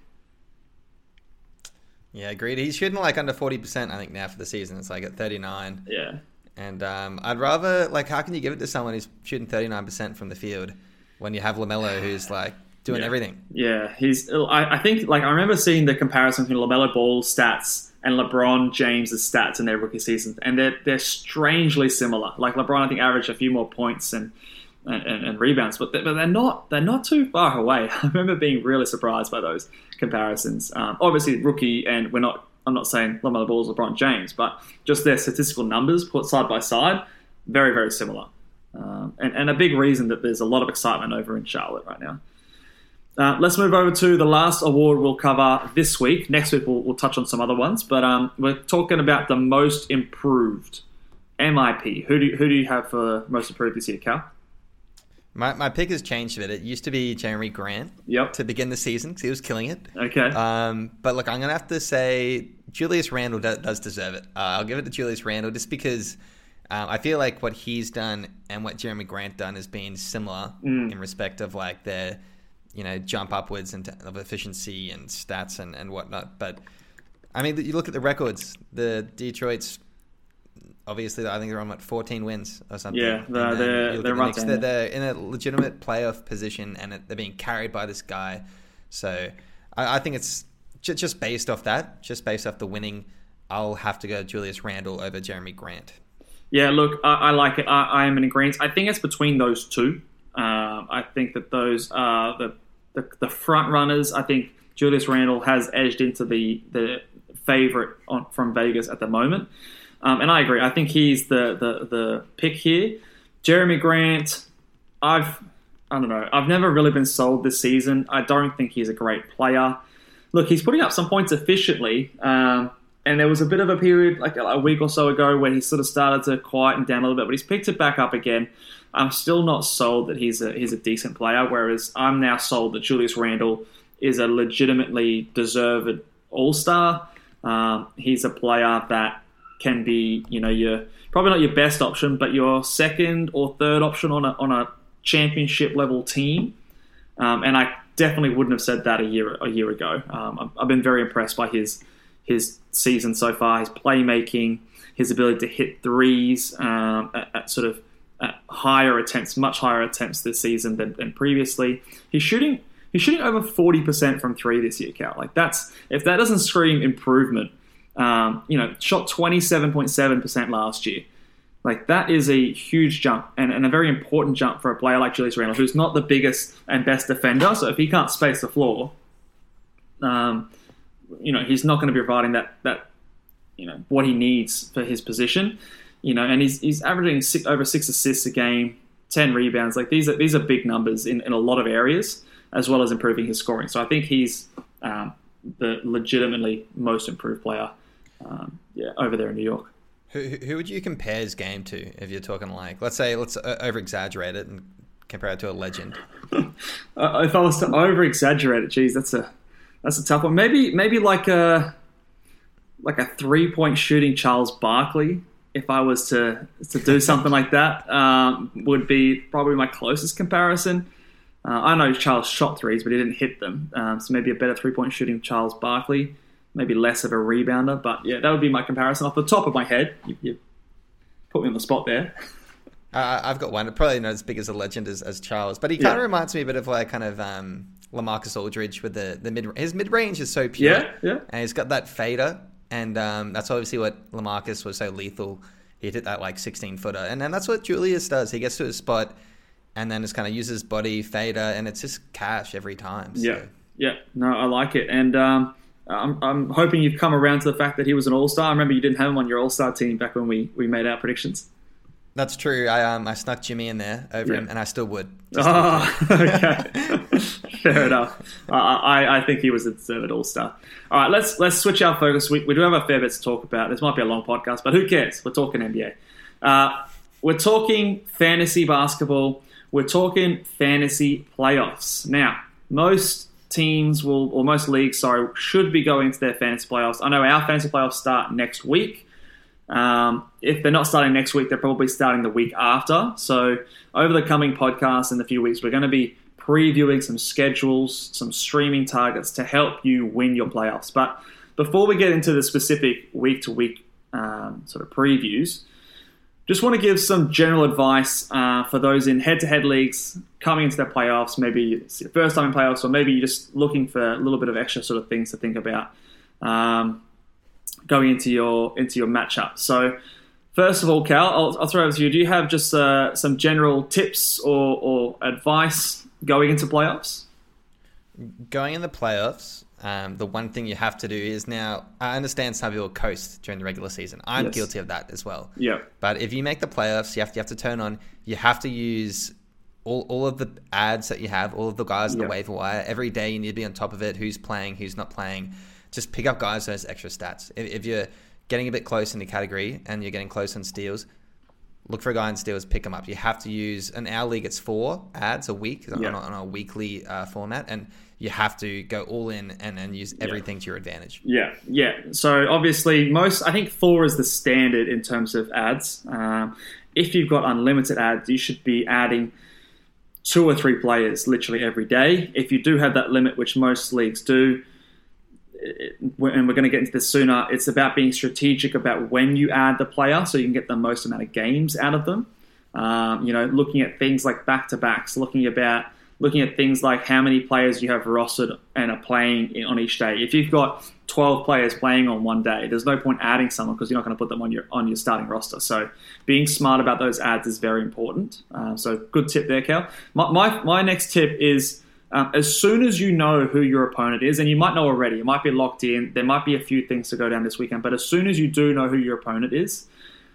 Yeah, agreed. He's shooting like under forty percent, I think, now for the season. It's like at thirty-nine. Yeah. And um, I'd rather, like, how can you give it to someone who's shooting thirty-nine percent from the field when you have LaMelo who's like doing yeah. everything? Yeah, he's. I, I think, like, I remember seeing the comparison between LaMelo Ball's stats and LeBron James's stats in their rookie seasons, and they're they're strangely similar. Like, LeBron, I think, averaged a few more points and and, and, and rebounds, but they're, but they're not they're not too far away. I remember being really surprised by those comparisons. Um, obviously, rookie, and we're not. I'm not saying LaMelo Ball's LeBron James, but just their statistical numbers put side by side, very very similar. Um, and, and a big reason that there's a lot of excitement over in Charlotte right now. Uh, let's move over to the last award we'll cover this week. Next week we'll, we'll touch on some other ones, but um, we're talking about the most improved, M I P. Who do you, who do you have for most improved this year, Cal? My my pick has changed a bit. It used to be Jeremy Grant yep. to begin the season because he was killing it. Okay. Um, but look, I'm going to have to say Julius Randle does, does deserve it. Uh, I'll give it to Julius Randle just because um, I feel like what he's done and what Jeremy Grant done has been similar mm. in respect of like their, you know, jump upwards and of efficiency and stats and, and whatnot. But I mean, you look at the records. The Detroit's obviously, I think they're on what, fourteen wins or something. Yeah, they're they're, they're, right the they're, they're in a legitimate playoff position, and it, they're being carried by this guy. So I, I think it's just, just based off that, just based off the winning. I'll have to go Julius Randle over Jeremy Grant. Yeah, look, I, I like it. I, I am in agreement. I think it's between those two. Um, I think that those are the, the the front runners. I think Julius Randle has edged into the the favorite on, from Vegas at the moment, um, and I agree. I think he's the, the the pick here. Jeremy Grant, I've I don't know. I've never really been sold this season. I don't think he's a great player. Look, he's putting up some points efficiently, um, and there was a bit of a period like a week or so ago where he sort of started to quieten down a little bit, but he's picked it back up again. I'm still not sold that he's a he's a decent player, whereas I'm now sold that Julius Randle is a legitimately deserved all-star. Um, he's a player that can be, you know, your probably not your best option, but your second or third option on a on a championship level team. Um, and I definitely wouldn't have said that a year a year ago. Um, I've been very impressed by his his season so far, his playmaking, his ability to hit threes um, at, at sort of at higher attempts, much higher attempts this season than, than previously. He's shooting he's shooting over forty percent from three this year, Cal. Like, that's, if that doesn't scream improvement, um, you know, shot twenty-seven point seven percent last year. Like, that is a huge jump and, and a very important jump for a player like Julius Randle, who's not the biggest and best defender. So if he can't space the floor, um, you know, he's not going to be providing that that you know what he needs for his position. You know, and he's he's averaging six, over six assists a game, ten rebounds. Like, these are these are big numbers in, in a lot of areas, as well as improving his scoring. So I think he's um, the legitimately most improved player, um, yeah, over there in New York. Who who would you compare his game to if you're talking like, let's say, let's over exaggerate it and compare it to a legend? uh, if I was to over exaggerate it, geez, that's a that's a tough one. Maybe maybe like a like a three point shooting Charles Barkley. If I was to to do something like that, um, would be probably my closest comparison. Uh, I know Charles shot threes, but he didn't hit them. Um, so maybe a better three-point shooting Charles Barkley, maybe less of a rebounder. But yeah, that would be my comparison off the top of my head. You, you put me on the spot there. Uh, I've got one. Probably not as big as a legend as, as Charles, but he kind of Yeah. reminds me a bit of like kind of um, LaMarcus Aldridge with the the mid. His mid range is so pure. Yeah, yeah. And he's got that fader, and um, that's obviously what LaMarcus was so lethal. He hit that like sixteen footer, and then that's what Julius does. He gets to his spot, and then just kind of uses body fader, and it's just cash every time. So. Yeah, yeah. No, I like it, and um, I'm I'm hoping you've come around to the fact that he was an all-star. I remember you didn't have him on your all-star team back when we, we made our predictions. That's true. I um I snuck Jimmy in there over Yeah. him, and I still would. Oh, okay. Fair enough. I, I I think he was a deserved all-star. All right, let's let's switch our focus. We, we do have a fair bit to talk about. This might be a long podcast, but who cares? We're talking N B A. Uh, we're talking fantasy basketball. We're talking fantasy playoffs. Now, most teams will, or most leagues, sorry, should be going to their fantasy playoffs. I know our fantasy playoffs start next week. Um, if they're not starting next week, they're probably starting the week after. So over the coming podcasts in a few weeks, we're going to be previewing some schedules, some streaming targets to help you win your playoffs. But before we get into the specific week-to-week um, sort of previews, just want to give some general advice uh, for those in head-to-head leagues coming into their playoffs. Maybe it's your first time in playoffs, or maybe you're just looking for a little bit of extra sort of things to think about um, going into your into your matchup. So, first of all, Cal, I'll, I'll throw it over to you. Do you have just uh, some general tips or, or advice going into playoffs? Going in the playoffs, um, the one thing you have to do is now, I understand some people coast during the regular season. I'm Yes. guilty of that as well. Yeah. But if you make the playoffs, you have to, you have to turn on, you have to use all, all of the ads that you have, all of the guys in Yeah. the waiver wire. Every day you need to be on top of it, who's playing, who's not playing. Just pick up guys with those extra stats. If, if you're getting a bit close in the category and you're getting close on steals, look for a guy in steals, pick him up. You have to use, in our league, it's four ads a week Yeah. on, a, on a weekly uh, format, and you have to go all in and, and use everything to your advantage. Yeah, yeah. So obviously, most I think four is the standard in terms of ads. Um, if you've got unlimited ads, you should be adding two or three players literally every day. If you do have that limit, which most leagues do, it, and we're going to get into this sooner, it's about being strategic about when you add the player so you can get the most amount of games out of them. Um, you know, looking at things like back-to-backs, looking about looking at things like how many players you have rostered and are playing in, on each day. If you've got twelve players playing on one day, there's no point adding someone because you're not going to put them on your on your starting roster. So being smart about those ads is very important. Uh, so good tip there, Cal. My, my, my next tip is um, as soon as you know who your opponent is, and you might know already, it might be locked in, there might be a few things to go down this weekend, but as soon as you do know who your opponent is,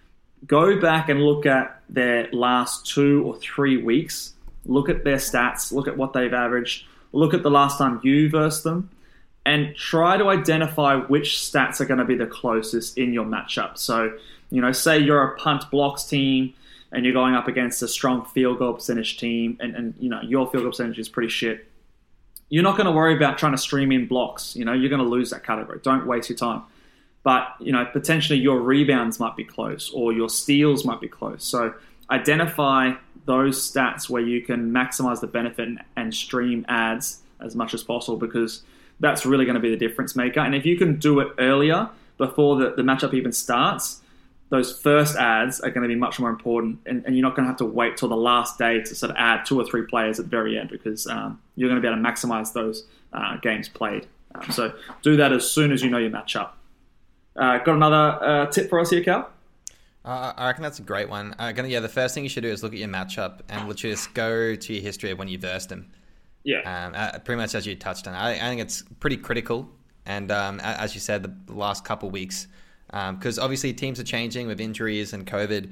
go back and look at their last two or three weeks. Look at their stats, look at what they've averaged, look at the last time you versed them, and try to identify which stats are going to be the closest in your matchup. So, you know, say you're a punt blocks team and you're going up against a strong field goal percentage team, and, and you know, your field goal percentage is pretty shit. You're not going to worry about trying to stream in blocks. You know, you're going to lose that category. Don't waste your time. But, you know, potentially your rebounds might be close or your steals might be close. So identify those stats where you can maximize the benefit and, and stream ads as much as possible, because that's really going to be the difference maker. And if you can do it earlier, before the, the matchup even starts, those first ads are going to be much more important, and, and you're not going to have to wait till the last day to sort of add two or three players at the very end, because um, you're going to be able to maximize those uh, games played. Um, so do that as soon as you know your matchup. Uh, got another uh, tip for us here, Cal? Uh, I reckon that's a great one. Uh, gonna, yeah, the first thing you should do is look at your matchup and literally just go to your history of when you versed them. Yeah. Um, uh, pretty much as you touched on. I, I think it's pretty critical. And um, as you said, the last couple weeks, because um, obviously teams are changing with injuries and COVID.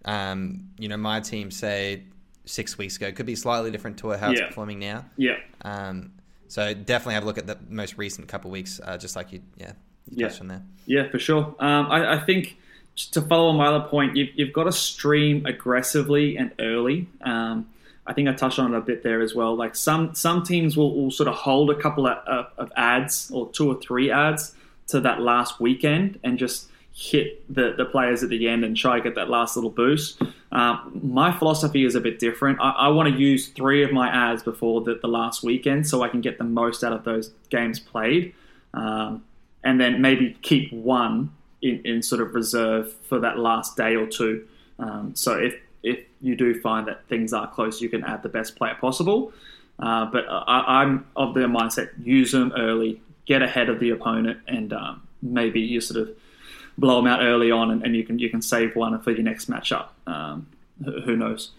Um, you know, my team, say, six weeks ago, could be slightly different to how it's Yeah. performing now. Yeah. Um, so definitely have a look at the most recent couple weeks, uh, just like you, yeah, you touched Yeah. on there. Yeah, for sure. Um, I, I think to follow on my other point, you've, you've got to stream aggressively and early. Um, I think I touched on it a bit there as well. Like some some teams will, will sort of hold a couple of, of, of ads or two or three ads to that last weekend and just hit the, the players at the end and try to get that last little boost. Um, my philosophy is a bit different. I, I want to use three of my ads before the, the last weekend so I can get the most out of those games played. Um, and then maybe keep one in, in sort of reserve for that last day or two. Um, so if if you do find that things are close, you can add the best player possible. Uh, but I, I'm of the mindset, use them early, get ahead of the opponent, and um, maybe you sort of blow them out early on, and, and you can you can save one for your next matchup. Um, who knows?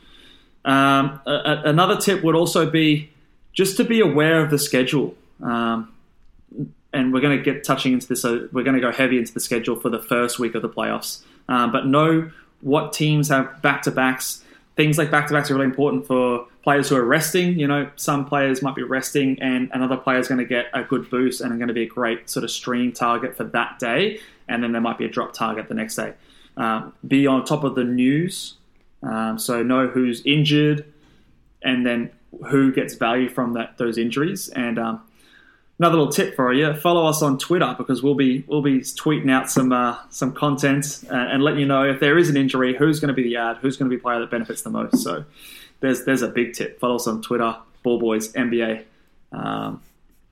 Um, a, another tip would also be just to be aware of the schedule. Um, and we're going to get touching into this, so we're going to go heavy into the schedule for the first week of the playoffs. Um, but know what teams have back-to-backs. Things like back-to-backs are really important for players who are resting. You know, some players might be resting, and another player is going to get a good boost and are going to be a great sort of stream target for that day. And then there might be a drop target the next day. Um, be on top of the news. Um, so know who's injured, and then who gets value from that those injuries. And um, another little tip for you: follow us on Twitter, because we'll be we'll be tweeting out some uh, some content uh, and letting you know if there is an injury, who's going to be the ad, who's going to be the player that benefits the most. So there's there's a big tip. Follow us on Twitter, Ball Boys N B A. Um,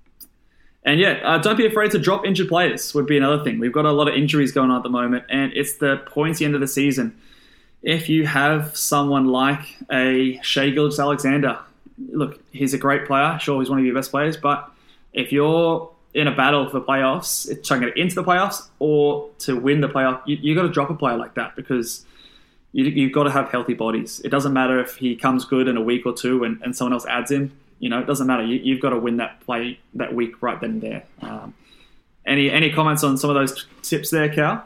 And yeah, uh, don't be afraid to drop injured players would be another thing. We've got a lot of injuries going on at the moment, and it's the pointy end of the season. If you have someone like a Shai Gilgeous-Alexander, look, he's a great player. Sure, he's one of your best players, but if you're in a battle for playoffs, it's trying to get into the playoffs or to win the playoff, you, you got to drop a player like that, because you, you've got to have healthy bodies. It doesn't matter if he comes good in a week or two and, and someone else adds him. You know, it doesn't matter. You, you've got to win that play that week right then and there. Um, any any comments on some of those t- tips there, Cal?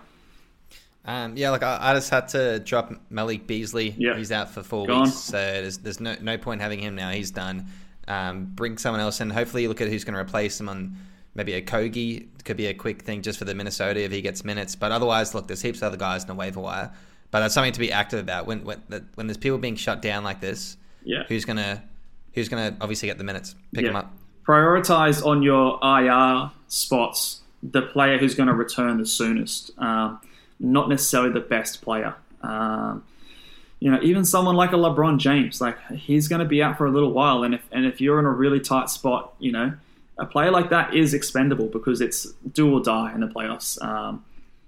Um, yeah, like I, I just had to drop Malik Beasley. Yep. He's out for four Gone. weeks, so there's there's no no point having him now. He's done. Um, bring someone else in. Hopefully, you look at who's going to replace him on maybe a Kogi. Could be a quick thing just for the Minnesota if he gets minutes. But otherwise, look, there's heaps of other guys in the waiver wire. But that's something to be active about. When when when there's people being shut down like this, Yeah. who's gonna who's gonna obviously get the minutes? Pick Yeah. him up. Prioritize on your I R spots the player who's going to return the soonest. Um, not necessarily the best player. Um, you know, even someone like a LeBron James, like he's going to be out for a little while, and if and if you're in a really tight spot, you know, a player like that is expendable because it's do or die in the playoffs. Um,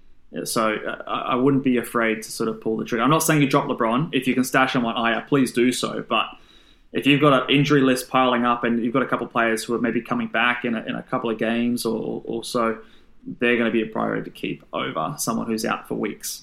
so uh, I wouldn't be afraid to sort of pull the trigger. I'm not saying you drop LeBron. If you can stash him on I R, please do so. But if you've got an injury list piling up and you've got a couple of players who are maybe coming back in a, in a couple of games or, or so, they're going to be a priority to keep over someone who's out for weeks.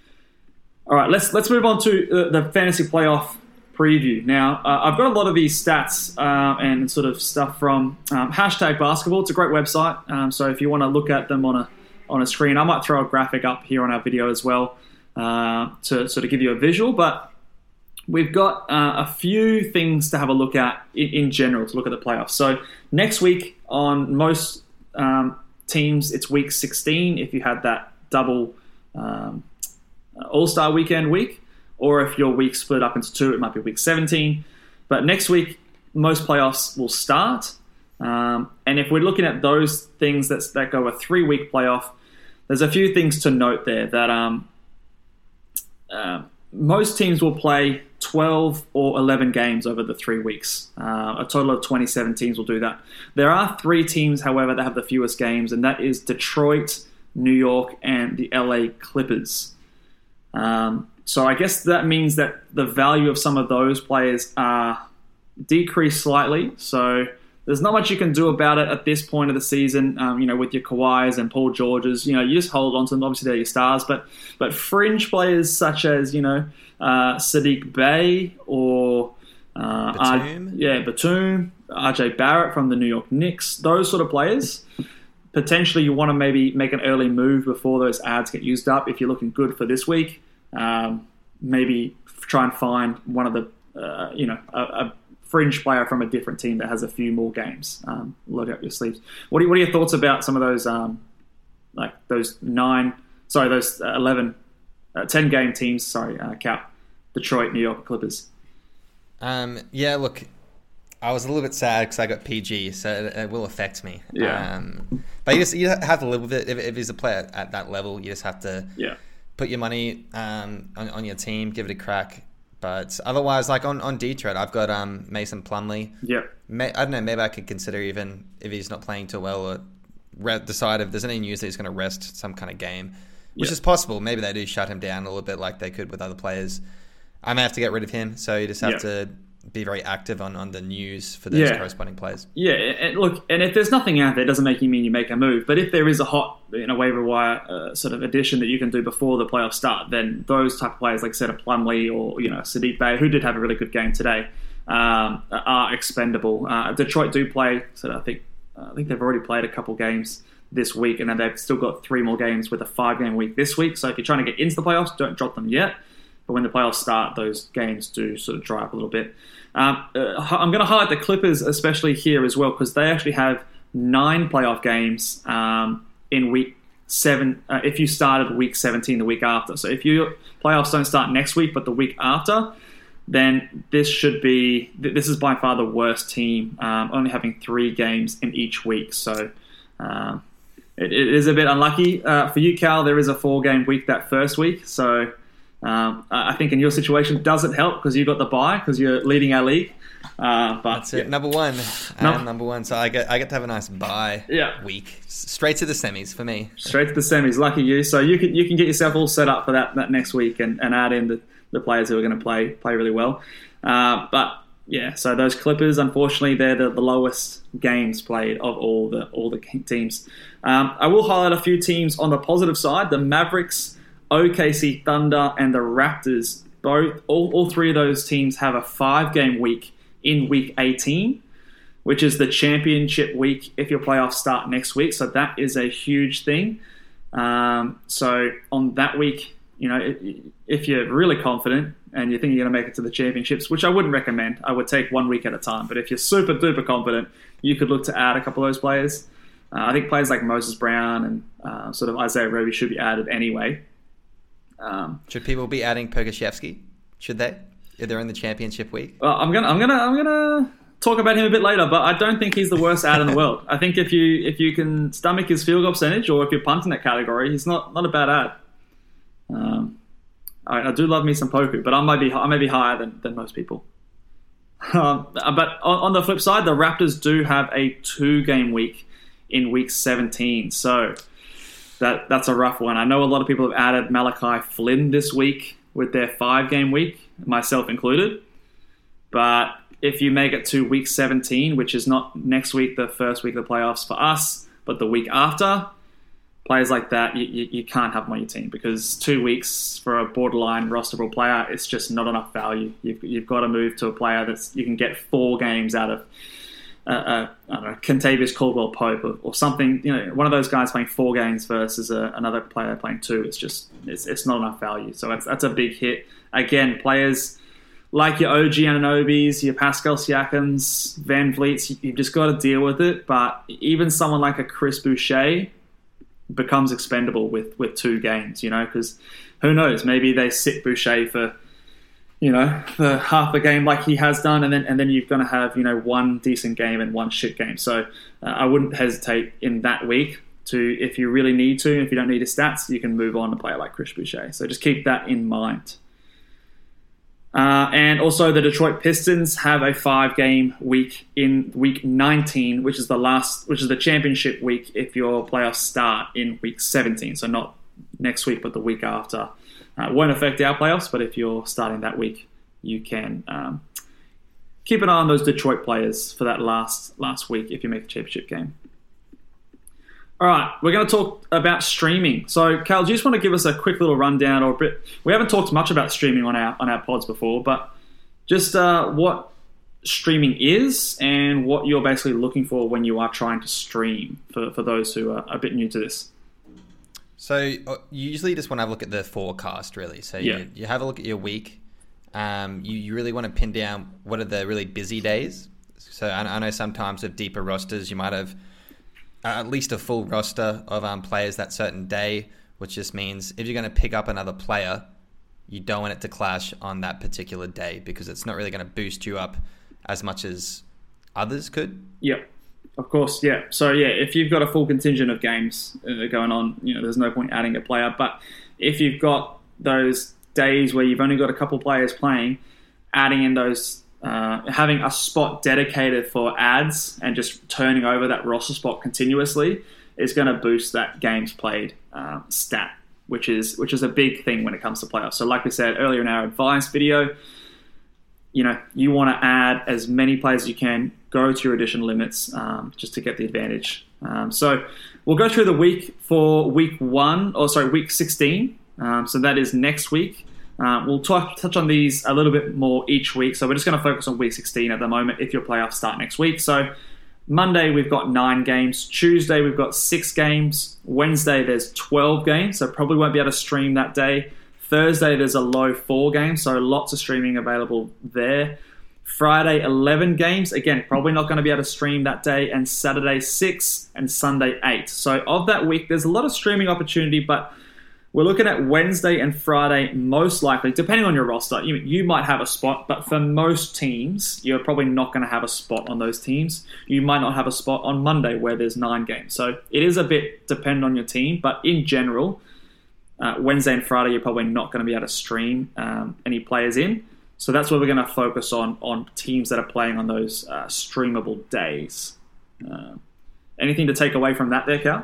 All right, let's let's move on to the, the fantasy playoff preview. Now, uh, I've got a lot of these stats uh, and sort of stuff from um, Hashtag Basketball. It's a great website, um, so if you want to look at them on a on a screen, I might throw a graphic up here on our video as well uh, to sort of give you a visual. But we've got uh, a few things to have a look at in, in general to look at the playoffs. So next week on most um, teams, it's week sixteen if you had that double um, All-Star weekend week, or if your week split up into two, it might be week seventeen. But next week, most playoffs will start. Um, and if we're looking at those things that's, that go a three-week playoff, there's a few things to note there that um, uh, most teams will play twelve or eleven games over the three weeks. Uh, a total of twenty-seven teams will do that. There are three teams, however, that have the fewest games, and that is Detroit, New York, and the L A Clippers. Um, so I guess that means that the value of some of those players are decreased slightly. So there's not much you can do about it at this point of the season. Um, you know, with your Kawhis and Paul Georges, you know, you just hold on to them. Obviously, they're your stars, but but fringe players such as you know uh, Sadiq Bey or uh, Batum. R- yeah Batum, R J Barrett from the New York Knicks, those sort of players. Potentially, you want to maybe make an early move before those ads get used up. If you're looking good for this week, um, maybe try and find one of the, uh, you know, a, a fringe player from a different team that has a few more games. Um, load up your sleeves. What are, what are your thoughts about some of those, um, like those nine, sorry, those uh, eleven, uh, ten game teams? Sorry, uh, Cap, Detroit, New York Clippers. Um, yeah, look. I was a little bit sad because I got P G, so it, it will affect me. Yeah. Um, but you just you have to live with it. If, if he's a player at that level, you just have to Yeah. put your money um, on, on your team, give it a crack. But otherwise, like on, on Detroit, I've got um, Mason Plumlee. Yeah. May, I don't know, maybe I could consider even if he's not playing too well or re- decide if there's any news that he's going to rest some kind of game, which Yeah. is possible. Maybe they do shut him down a little bit like they could with other players. I may have to get rid of him, so you just have yeah. to be very active on, on the news for those yeah. corresponding players. Yeah, and look, and if there's nothing out there, it doesn't make you mean you make a move. But if there is a hot, you know, waiver wire uh, sort of addition that you can do before the playoffs start, then those type of players, like I said, a Plumlee or, you know, Sadiq Bey, who did have a really good game today, um, are expendable. Uh, Detroit do play, so I think uh, I think they've already played a couple games this week, and then they've still got three more games with a five-game week this week. So if you're trying to get into the playoffs, don't drop them yet. But when the playoffs start, those games do sort of dry up a little bit. Um, uh, I'm going to highlight the Clippers, especially here as well, because they actually have nine playoff games um, in week seven. Uh, if you started week seventeen the week after, so if your playoffs don't start next week but the week after, then this should be. This is by far the worst team, um, only having three games in each week. So um, it, it is a bit unlucky uh, for you, Cal. There is a four-game week that first week, so. Um, I think in your situation, does it help because you got the bye because you're leading our league? Uh, but That's it. Yeah. Number one. No. Um, number one. So I get I get to have a nice bye Yeah. week. Straight to the semis for me. Straight to the semis. Lucky you. So you can you can get yourself all set up for that, that next week and, and add in the, the players who are going to play play really well. Uh, but yeah, so those Clippers, unfortunately, they're the, the lowest games played of all the all the teams. Um, I will highlight a few teams on the positive side. The Mavericks, O K C Thunder, and the Raptors, both all, all three of those teams have a five-game week in week eighteen, which is the championship week if your playoffs start next week. So that is a huge thing. Um, so on that week, you know, if, if you're really confident and you think you're going to make it to the championships, which I wouldn't recommend, I would take one week at a time. But if you're super duper confident, you could look to add a couple of those players. Uh, I think players like Moses Brown and uh, sort of Isaiah Roby should be added anyway. Um, Should people be adding Pokusevski? Should they? If they're in the championship week? Well, I'm gonna, I'm gonna, I'm gonna talk about him a bit later, but I don't think he's the worst ad in the world. I think if you, if you can stomach his field goal percentage, or if you're punting that category, he's not, not a bad ad. Um, I, I do love me some Poku, but I might be, I may be higher than, than most people. Um, but on, on the flip side, the Raptors do have a two-game week in week seventeen, so. That that's a rough one. I know a lot of people have added Malachi Flynn this week with their five-game week, myself included. But if you make it to week seventeen, which is not next week, the first week of the playoffs for us, but the week after, players like that, you, you, you can't have them on your team because two weeks for a borderline rosterable player, it's just not enough value. You've, you've got to move to a player that's you can get four games out of. Uh, uh, I don't know, Kentavious Caldwell-Pope or, or something, you know, one of those guys playing four games versus a, another player playing two. It's just, it's, it's not enough value. So that's, that's a big hit. Again, players like your O G Anunobis, your Pascal Siakams, Van Vliets, you've just got to deal with it. But even someone like a Chris Boucher becomes expendable with, with two games, you know, because who knows, maybe they sit Boucher for, you know, for half a game like he has done, and then and then you're going to have, you know, one decent game and one shit game. So uh, I wouldn't hesitate in that week to, if you really need to, if you don't need his stats, you can move on to play like Chris Boucher. So just keep that in mind. Uh, and also the Detroit Pistons have a five-game week in week nineteen, which is the last, which is the championship week if your playoffs start in week seventeen. So not next week, but the week after. Uh, it won't affect our playoffs, but if you're starting that week, you can um, keep an eye on those Detroit players for that last last week if you make the championship game. All right, we're going to talk about streaming. So, Cal, do you just want to give us a quick little rundown or a bit? We haven't talked much about streaming on our on our pods before, but just uh, what streaming is and what you're basically looking for when you are trying to stream for, for those who are a bit new to this. So you usually just want to have a look at the forecast, really. So yeah. you, you have a look at your week. Um, you, you really want to pin down what are the really busy days. So I, I know sometimes with deeper rosters, you might have at least a full roster of um, players that certain day, which just means if you're going to pick up another player, you don't want it to clash on that particular day because it's not really going to boost you up as much as others could. Yep. Of course, yeah. So, yeah, if you've got a full contingent of games uh, going on, you know, there's no point adding a player. But if you've got those days where you've only got a couple players playing, adding in those, uh, having a spot dedicated for ads and just turning over that roster spot continuously is going to boost that games played um, stat which is which is a big thing when it comes to playoffs. So like we said earlier in our advice video, you know, you want to add as many players as you can, go to your addition limits um, just to get the advantage. Um, so we'll go through the week for week one, or sorry, week sixteen. Um, so that is next week. Uh, we'll talk, touch on these a little bit more each week. So we're just going to focus on week sixteen at the moment if your playoffs start next week. So Monday, we've got nine games. Tuesday, we've got six games. Wednesday, there's twelve games, so probably won't be able to stream that day. Thursday, there's a low four games, so lots of streaming available there. Friday, eleven games. Again, probably not going to be able to stream that day. And Saturday, six, and Sunday, eight. So of that week, there's a lot of streaming opportunity, but we're looking at Wednesday and Friday most likely, depending on your roster. You, you might have a spot, but for most teams, you're probably not going to have a spot on those teams. You might not have a spot on Monday where there's nine games. So it is a bit dependent on your team, but in general, uh, Wednesday and Friday, you're probably not going to be able to stream um, any players in. So that's where we're going to focus on on teams that are playing on those uh, streamable days. Uh, anything to take away from that there, Cal?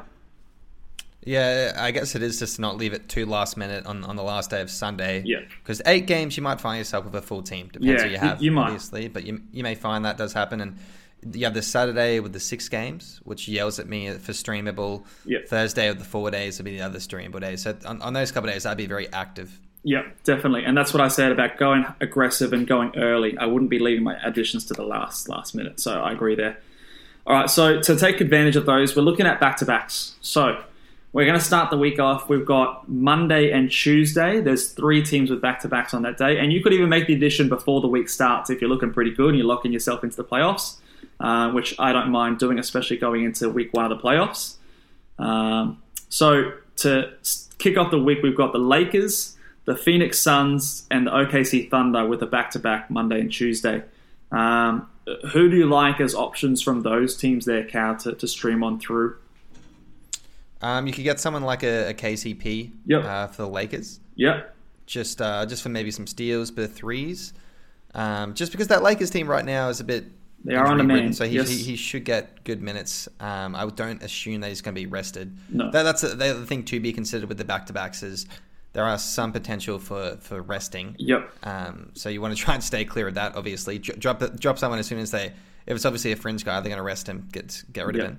Yeah, I guess it is just to not leave it too last minute on, on the last day of Sunday. Yeah. Because eight games, you might find yourself with a full team. Depends yeah, who you have, you, you might. obviously. But you you may find that does happen. And you have the Saturday with the six games, which yells at me for streamable. Yeah. Thursday with the four days would be the other streamable days. So on, on those couple of days, I'd be very active. Yeah, definitely. And that's what I said about going aggressive and going early. I wouldn't be leaving my additions to the last last minute. So I agree there. All right, so to take advantage of those, we're looking at back-to-backs. So we're going to start the week off. We've got Monday and Tuesday. There's three teams with back-to-backs on that day. And you could even make the addition before the week starts if you're looking pretty good and you're locking yourself into the playoffs, uh, which I don't mind doing, especially going into week one of the playoffs. Um, so to kick off the week, we've got the Lakers, the Phoenix Suns, and the O K C Thunder with a back-to-back Monday and Tuesday. Um, who do you like as options from those teams there, Cal, to, to stream on through? Um, you could get someone like a, a K C P yep. uh, for the Lakers. Yep. Just uh, just for maybe some steals, bit of threes. Um, just because that Lakers team right now is a bit they are on the man, so he, yes. he he should get good minutes. Um, I don't assume that he's going to be rested. No. That, that's a, the other thing to be considered with the back to backs is there are some potential for, for resting. Yep. Um, so you want to try and stay clear of that. Obviously, drop drop someone as soon as they. If it's obviously a fringe guy, they're going to rest him. Get get rid yep.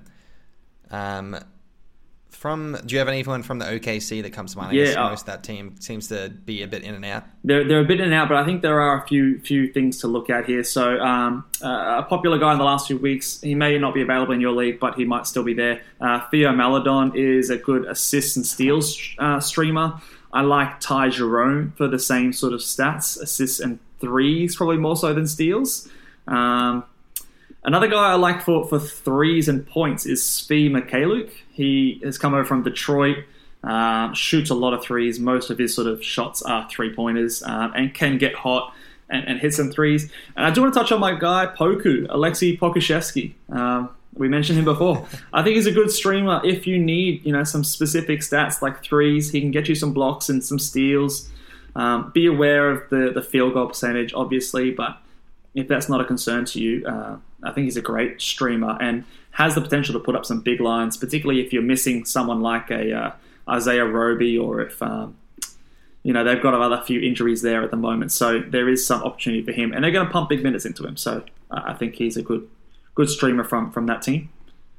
of him. Um. From do you have anyone from the O K C that comes to mind? I yeah, guess uh, most of that team seems to be a bit in and out. They're they're a bit in and out, but I think there are a few few things to look at here. So um, uh, a popular guy in the last few weeks, he may not be available in your league, but he might still be there. Uh, Theo Maledon is a good assists and steals uh, streamer. I like Ty Jerome for the same sort of stats, assists and threes, probably more so than steals. Um, Another guy I like for, for threes and points is Svi Mikhailiuk. He has come over from Detroit, uh, shoots a lot of threes. Most of his sort of shots are three-pointers uh, and can get hot and, and hit some threes. And I do want to touch on my guy, Poku, Alexei Pokusevski. Um, we mentioned him before. I think he's a good streamer if you need, you know, some specific stats like threes. He can get you some blocks and some steals. Um, be aware of the, the field goal percentage, obviously, but if that's not a concern to you, uh, I think he's a great streamer and has the potential to put up some big lines, particularly if you're missing someone like a uh, Isaiah Roby or if um, you know they've got a few injuries there at the moment. So there is some opportunity for him, and they're going to pump big minutes into him. So uh, I think he's a good good streamer from from that team.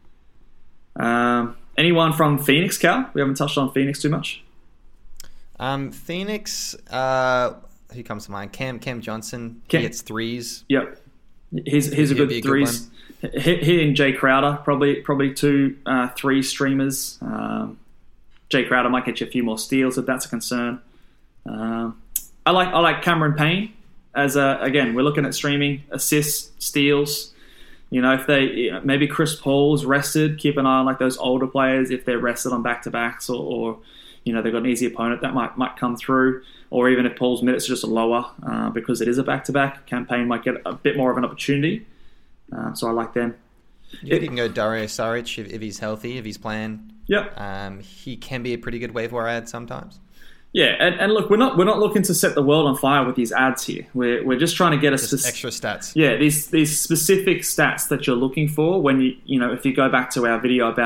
Um, anyone from Phoenix, Cal? We haven't touched on Phoenix too much. Um, Phoenix, uh, who comes to mind? Cam Cam Johnson. Cam. He hits threes. Yep. He's he's a He'll good be a good threes. He, he and Jay Crowder probably probably two uh, three streamers. Um, Jay Crowder might get you a few more steals if that's a concern. Um, I like I like Cameron Payne as a again we're looking at streaming assists steals. You know if they you know, maybe Chris Paul's rested. Keep an eye on like those older players if they're rested on back to backs or, or you know they've got an easy opponent that might might come through. Or even if Paul's minutes are just lower uh, because it is a back-to-back, campaign might get a bit more of an opportunity. Uh, so I like them. You could even go Dario Saric if, if he's healthy, if he's playing. Yep. Um, he can be a pretty good waiver wire ad sometimes. Yeah, and, and look, we're not we're not looking to set the world on fire with these ads here. We're we're just trying to get a just spec- extra stats. Yeah, these these specific stats that you're looking for when you you know if you go back to our video about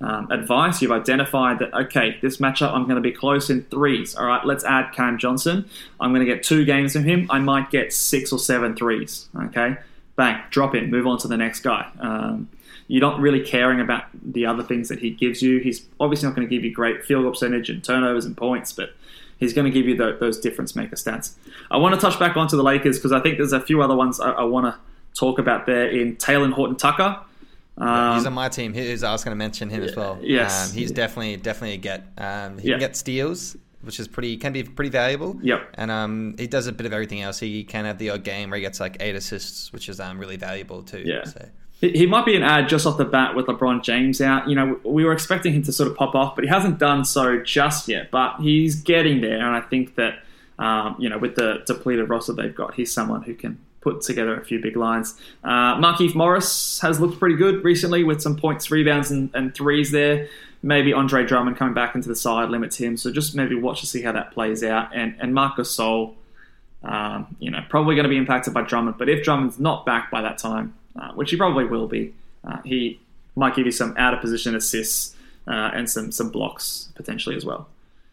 um, advice. You've identified that, okay, this matchup I'm going to be close in threes. All right, let's add Cam Johnson. I'm going to get two games from him. I might get six or seven threes. Okay, bang, drop in, move on to the next guy. Um, you're not really caring about the other things that he gives you. He's obviously not going to give you great field goal percentage and turnovers and points, but he's going to give you the, those difference maker stats. I want to touch back onto the Lakers because I think there's a few other ones I, I want to talk about there in Talen Horton-Tucker. Um, he's on my team. He, I was going to mention him as well. Yes, um, he's definitely definitely a get. Um, he yeah. can get steals, which is pretty can be pretty valuable. Yep. And um, he does a bit of everything else. He can have the odd game where he gets like eight assists, which is um really valuable too. Yeah. So. He, he might be an ad just off the bat with LeBron James out. You know, we were expecting him to sort of pop off, but he hasn't done so just yet. But he's getting there, and I think that um, you know, with the depleted roster they've got, he's someone who can put together a few big lines. Uh, Markieff Morris has looked pretty good recently with some points, rebounds, and, and threes there. Maybe Andre Drummond coming back into the side limits him. So just maybe watch to see how that plays out. And and Marc Gasol, um, you know, probably going to be impacted by Drummond. But if Drummond's not back by that time, uh, which he probably will be, uh, he might give you some out of position assists uh, and some some blocks potentially as well.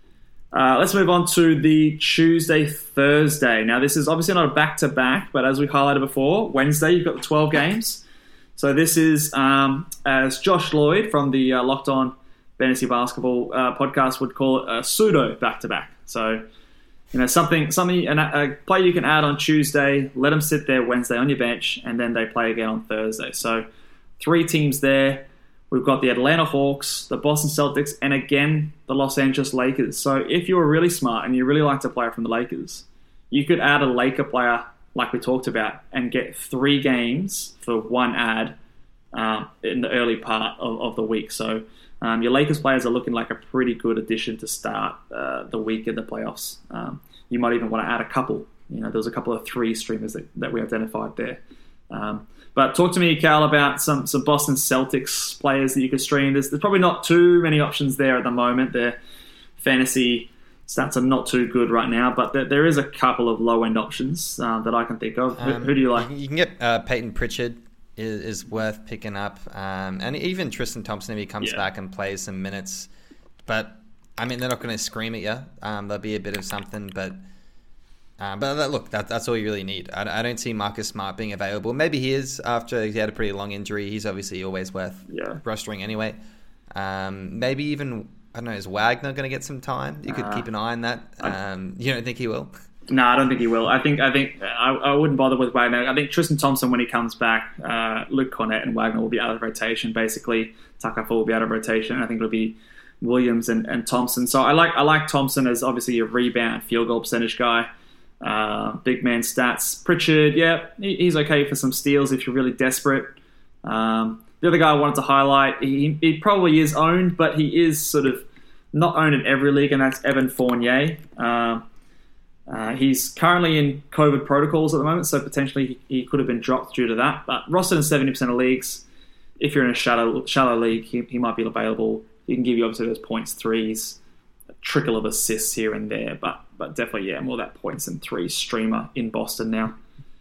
Uh, let's move on to the Tuesday, Thursday. Now, this is obviously not a back-to-back, but as we highlighted before, Wednesday you've got the twelve games. So this is, um, as Josh Lloyd from the uh, Locked On Fantasy Basketball uh, podcast would call it, a pseudo back-to-back. So, you know, something, something, an, a player you can add on Tuesday, let them sit there Wednesday on your bench, and then they play again on Thursday. So, three teams there. We've got the Atlanta Hawks, the Boston Celtics, and again, the Los Angeles Lakers. So if you're really smart and you really like to play from the Lakers, you could add a Laker player like we talked about and get three games for one ad um, in the early part of, of the week. So um, your Lakers players are looking like a pretty good addition to start uh, the week in the playoffs. Um, you might even want to add a couple. You know, there's a couple of three streamers that, that we identified there. Um, But talk to me, Cal, about some, some Boston Celtics players that you could stream. There's, there's probably not too many options there at the moment. Their fantasy stats are not too good right now, but there, there is a couple of low-end options uh, that I can think of. Who, Um, who do you like? You, you can get uh, Peyton Pritchard is, is worth picking up, um, and even Tristan Thompson if he comes Yeah. back and plays some minutes. But I mean, they're not going to scream at you. Um, there'll be a bit of something, but. Uh, but that, look, that, that's all you really need. I, I don't see Marcus Smart being available. Maybe he is after he had a pretty long injury. He's obviously always worth Yeah. rostering anyway. Um, maybe even, I don't know, is Wagner going to get some time? You could Uh, keep an eye on that. Um, you don't think he will? No, I don't think he will. I think I think I, I wouldn't bother with Wagner. I think Tristan Thompson, when he comes back, uh, Luke Cornett and Wagner will be out of rotation. Basically, Tucker will be out of rotation. I think it'll be Williams and, and Thompson. So I like I like Thompson as obviously a rebound, field goal percentage guy. Uh, big man stats. Pritchard, yeah, he, he's okay for some steals if you're really desperate. Um, the other guy I wanted to highlight, he, he probably is owned, but he is sort of not owned in every league, and that's Evan Fournier. Uh, uh, he's currently in COVID protocols at the moment, so potentially he, he could have been dropped due to that. But rostered in seventy percent of leagues. If you're in a shallow, shallow league, he, he might be available. He can give you obviously those points, threes, a trickle of assists here and there, but but definitely, yeah, more that points and threes streamer in Boston now.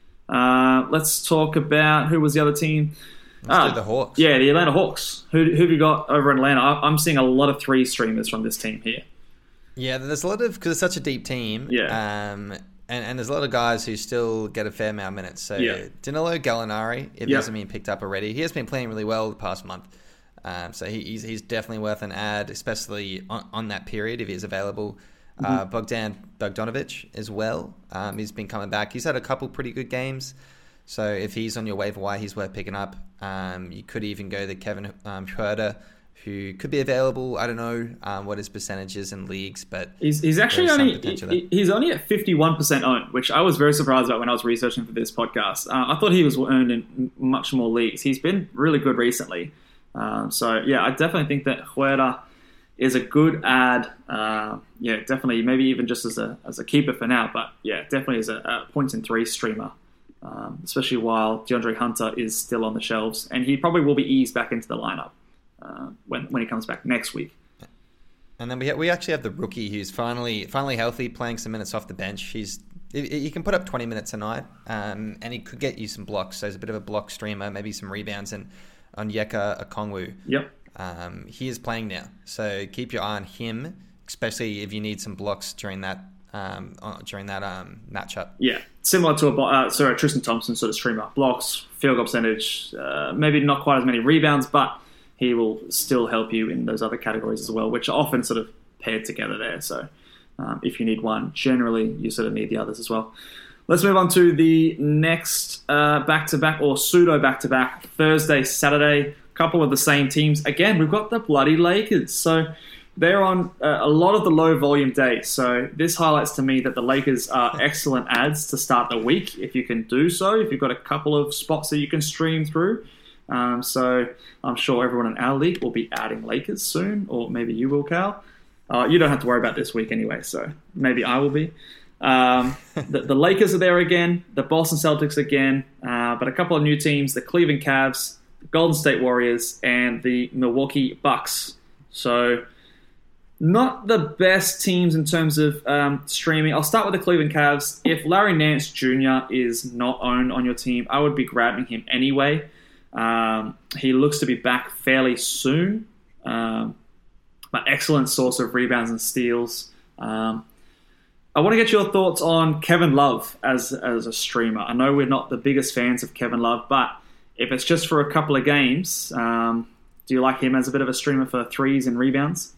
Uh, let's talk about who was the other team. Let's Ah, do the Hawks. Yeah, the Atlanta Hawks. Who, who have you got over in Atlanta? I, I'm seeing a lot of three streamers from this team here. Yeah, there's a lot of, because it's such a deep team. Yeah. Um, and, and there's a lot of guys who still get a fair amount of minutes. So Yeah. Danilo Gallinari, if he Yeah. hasn't been picked up already, he has been playing really well the past month. Um, so he, he's he's definitely worth an ad, especially on, on that period if he's available. Mm-hmm. Uh, Bogdan Bogdanovic as well. Um, he's been coming back. He's had a couple pretty good games. So if he's on your waiver wire, he's worth picking up. Um, you could even go to Kevin um, Huerter, who could be available. I don't know um, what his percentage is in leagues, but He's, he's actually there's some only potential he, he's only at fifty-one percent owned, which I was very surprised about when I was researching for this podcast. Uh, I thought he was owned in much more leagues. He's been really good recently. Um, so, yeah, I definitely think that Huerta is a good ad. Uh, yeah, definitely, maybe even just as a as a keeper for now. But, yeah, definitely as a, a points and three streamer, um, especially while DeAndre Hunter is still on the shelves. And he probably will be eased back into the lineup uh, when, when he comes back next week. And then we ha- we actually have the rookie who's finally finally healthy, playing some minutes off the bench. He's he, he can put up twenty minutes a night, um, and he could get you some blocks. So he's a bit of a block streamer, maybe some rebounds, and on Onyeka Okongwu. Yep. Um, he is playing now, so keep your eye on him, especially if you need some blocks during that um, during that um, matchup. Yeah, similar to a uh, sorry Tristan Thompson sort of streamer. Blocks, field goal percentage, uh, maybe not quite as many rebounds, but he will still help you in those other categories as well, which are often sort of paired together there. So um, if you need one, generally you sort of need the others as well. Let's move on to the next uh, back-to-back or pseudo back-to-back Thursday, Saturday. Couple of the same teams. Again, we've got the bloody Lakers. So they're on uh, a lot of the low volume days. So this highlights to me that the Lakers are excellent ads to start the week if you can do so, if you've got a couple of spots that you can stream through. Um, so I'm sure everyone in our league will be adding Lakers soon, or maybe you will, Cal. Uh, you don't have to worry about this week anyway, so maybe I will be. Um, the, the Lakers are there again, the Boston Celtics again, uh, but a couple of new teams, the Cleveland Cavs, the Golden State Warriors, and the Milwaukee Bucks. So not the best teams in terms of um, streaming. I'll start with the Cleveland Cavs. If Larry Nance Junior is not owned on your team, I would be grabbing him anyway. Um, he looks to be back fairly soon. Um, but excellent source of rebounds and steals. Um, I want to get your thoughts on Kevin Love as as a streamer. I know we're not the biggest fans of Kevin Love, but if it's just for a couple of games, um, do you like him as a bit of a streamer for threes and rebounds?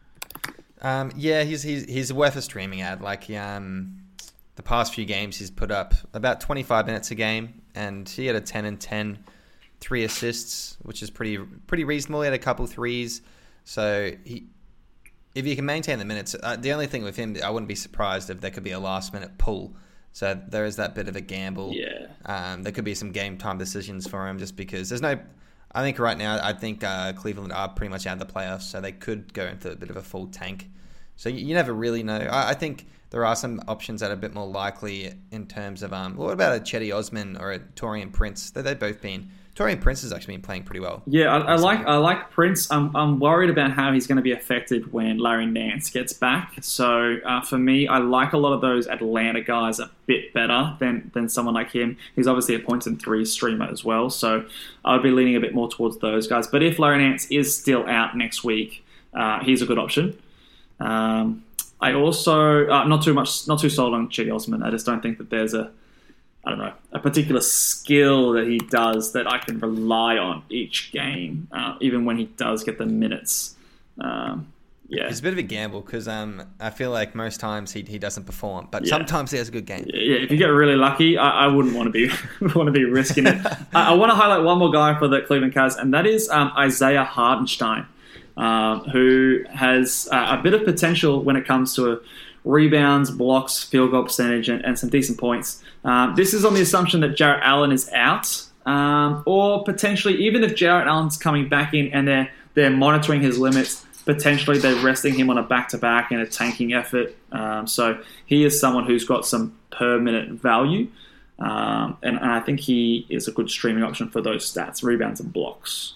Um, yeah, he's he's he's worth a streaming ad. Like um, the past few games, he's put up about twenty-five minutes a game, and he had a ten and ten, three assists, which is pretty pretty reasonable. He had a couple threes, so he. If you can maintain the minutes, uh, the only thing with him, I wouldn't be surprised if there could be a last-minute pull. So there is that bit of a gamble. Yeah. Um, there could be some game-time decisions for him just because there's no... I think right now, I think uh, Cleveland are pretty much out of the playoffs, so they could go into a bit of a full tank. So you, you never really know. I, I think there are some options that are a bit more likely in terms of... Um, what about a Chetty Osman or a Taurean Prince? They've they both been... Taurean Prince has actually been playing pretty well. Yeah, I, I like I like Prince. I'm I'm worried about how he's going to be affected when Larry Nance gets back. So uh, for me, I like a lot of those Atlanta guys a bit better than than someone like him. He's obviously a points and threes streamer as well, so I would be leaning a bit more towards those guys. But if Larry Nance is still out next week, uh, he's a good option. Um, I also uh, not too much, not too sold on Chetty Osman. I just don't think that there's a I don't know, a particular skill that he does that I can rely on each game, uh, even when he does get the minutes. Um, yeah, it's a bit of a gamble because um, I feel like most times he he doesn't perform, but yeah. sometimes he has a good game. Yeah, if you get really lucky, I, I wouldn't want to be want to be risking it. I, I want to highlight one more guy for the Cleveland Cavs, and that is um, Isaiah Hartenstein, uh, who has uh, a bit of potential when it comes to a rebounds, blocks, field goal percentage, and, and some decent points. Um, this is on the assumption that Jarrett Allen is out, um, or potentially even if Jarrett Allen's coming back in and they're they're monitoring his limits, potentially they're resting him on a back-to-back in a tanking effort. Um, so he is someone who's got some per-minute value, um, and, and I think he is a good streaming option for those stats, rebounds and blocks.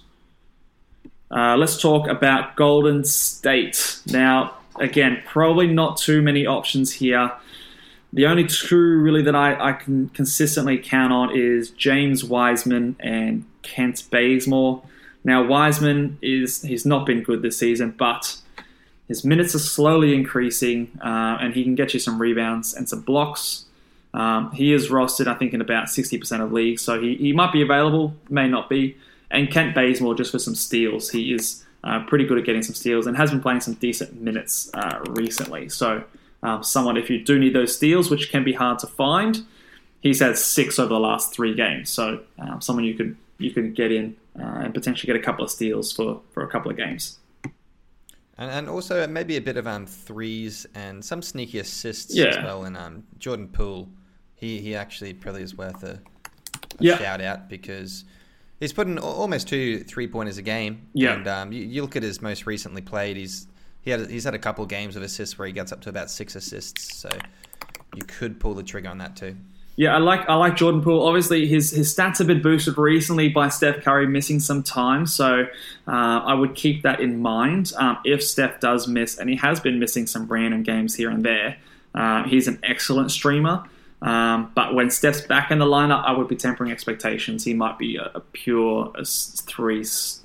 Uh, let's talk about Golden State. Now, again, probably not too many options here. The only two really that I, I can consistently count on is James Wiseman and Kent Bazemore. Now, Wiseman, is he's not been good this season, but his minutes are slowly increasing, uh, and he can get you some rebounds and some blocks. Um, he is rostered, I think, in about sixty percent of leagues, so he, he might be available, may not be. And Kent Bazemore, just for some steals. He is uh, pretty good at getting some steals and has been playing some decent minutes uh, recently. So um, someone, if you do need those steals, which can be hard to find, he's had six over the last three games. So um, someone you could you can get in uh, and potentially get a couple of steals for, for a couple of games. And, and also maybe a bit of um, threes and some sneaky assists yeah. as well. And um, Jordan Poole, he, he actually probably is worth a, a yeah. shout out because he's putting almost two three-pointers a game. Yeah. And um, you, you look at his most recently played, he's he had he's had a couple of games of assists where he gets up to about six assists. So you could pull the trigger on that too. Yeah, I like I like Jordan Poole. Obviously, his his stats have been boosted recently by Steph Curry missing some time, so uh, I would keep that in mind. Um, if Steph does miss, and he has been missing some random games here and there, uh, he's an excellent streamer. Um, but when Steph's back in the lineup, I would be tempering expectations. He might be a, a pure a three s-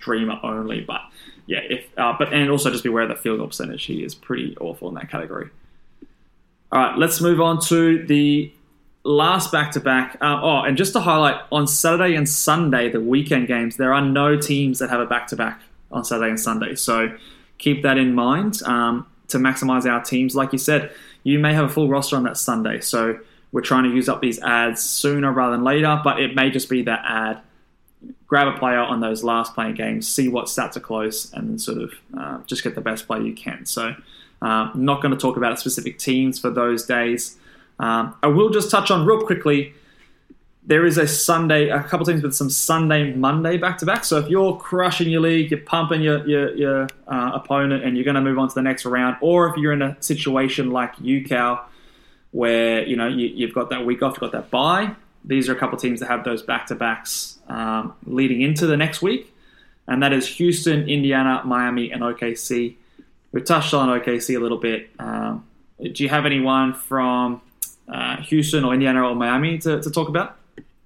streamer only. But yeah, if uh, but and also just be aware of the field goal percentage. He is pretty awful in that category. All right, let's move on to the last back-to-back. Uh, oh, and just to highlight, on Saturday and Sunday, the weekend games, there are no teams that have a back-to-back on Saturday and Sunday. So keep that in mind um, to maximize our teams. Like you said, you may have a full roster on that Sunday. So we're trying to use up these ads sooner rather than later, but it may just be that ad. Grab a player on those last playing games, see what stats are close, and then sort of uh, just get the best player you can. So uh, not going to talk about specific teams for those days. Um, I will just touch on real quickly, there is a Sunday, a couple teams with some Sunday, Monday back-to-back. So if you're crushing your league, you're pumping your your, your uh, opponent and you're going to move on to the next round, or if you're in a situation like U Cal where you know you, you've got that week off, you've got that bye, these are a couple teams that have those back-to-backs um, leading into the next week, and that is Houston, Indiana, Miami, and O K C. We've touched on O K C a little bit. Um, do you have anyone from uh, Houston or Indiana or Miami to, to talk about?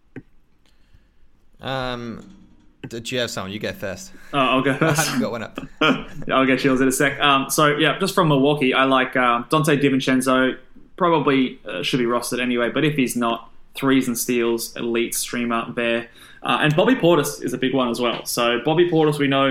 Um, did you have someone? You go first. Oh, I'll go first. I haven't got one up. I'll get Shields in a sec. Um, so, yeah, just from Milwaukee, I like um, Dante DiVincenzo. Probably uh, should be rostered anyway, but if he's not, threes and steals, elite streamer there. Uh, and Bobby Portis is a big one as well. So, Bobby Portis, we know,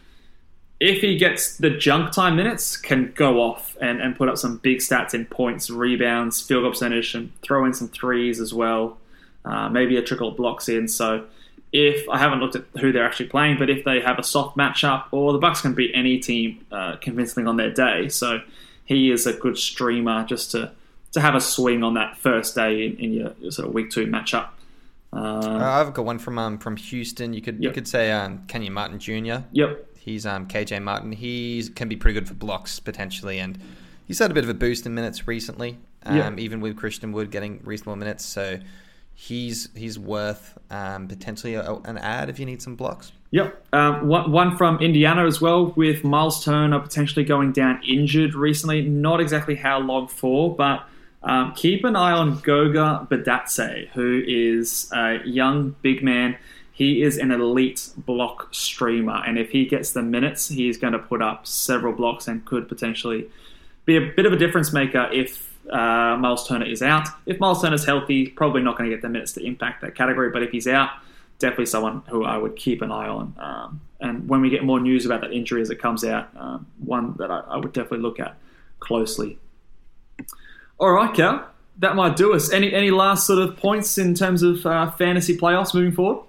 if he gets the junk time minutes, can go off and, and put up some big stats in points, rebounds, field goal percentage, and throw in some threes as well. Uh, maybe a trickle of blocks in. So, if I haven't looked at who they're actually playing, but if they have a soft matchup, or the Bucks can beat any team uh, convincingly on their day, so he is a good streamer just to, to have a swing on that first day in, in your, your sort of week two matchup. Uh, uh, I've got one from um, from Houston. You could yep. you could say um, Kenyon Martin Junior Yep, he's um, K J Martin. He can be pretty good for blocks potentially, and he's had a bit of a boost in minutes recently. Um, yep. Even with Christian Wood getting reasonable minutes, so. He's he's worth um, potentially a, an ad if you need some blocks. Yep. Um, one, one from Indiana as well, with Miles Turner potentially going down injured recently. Not exactly how long for, but um, keep an eye on Goga Badatse, who is a young big man. He is an elite block streamer, and if he gets the minutes, he's going to put up several blocks and could potentially be a bit of a difference maker if Uh, Miles Turner is out. If Miles Turner's healthy, probably not going to get the minutes to impact that category, but if he's out, definitely someone who I would keep an eye on. Um, and when we get more news about that injury as it comes out, um, one that I, I would definitely look at closely. All right, Cal, that might do us. Any any last sort of points in terms of uh, fantasy playoffs moving forward?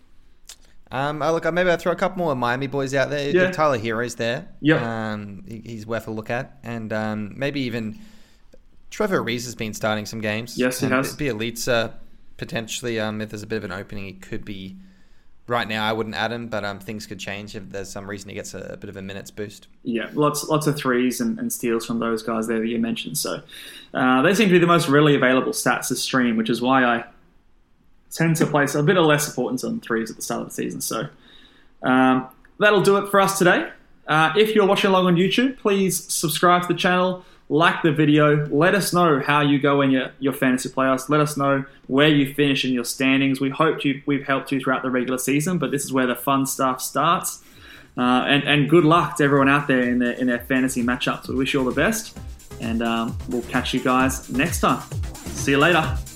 Um, I look, maybe I'll throw a couple more Miami boys out there. Yeah. Tyler Hero's there. Yep. Um, he, he's worth a look at. And um, maybe even Trevor Reese has been starting some games. Yes, he um, has. Bielitsa, potentially, um, if there's a bit of an opening, he could be. Right now, I wouldn't add him, but um, things could change if there's some reason he gets a, a bit of a minutes boost. Yeah, lots lots of threes and, and steals from those guys there that you mentioned. So uh, they seem to be the most readily available stats to stream, which is why I tend to place a bit of less importance on threes at the start of the season. So um, that'll do it for us today. Uh, if you're watching along on YouTube, please subscribe to the channel. Like the video. Let us know how you go in your, your fantasy playoffs. Let us know where you finish in your standings. We hope you, we've helped you throughout the regular season, but this is where the fun stuff starts. Uh, and, and good luck to everyone out there in their, in their fantasy matchups. We wish you all the best, and um, we'll catch you guys next time. See you later.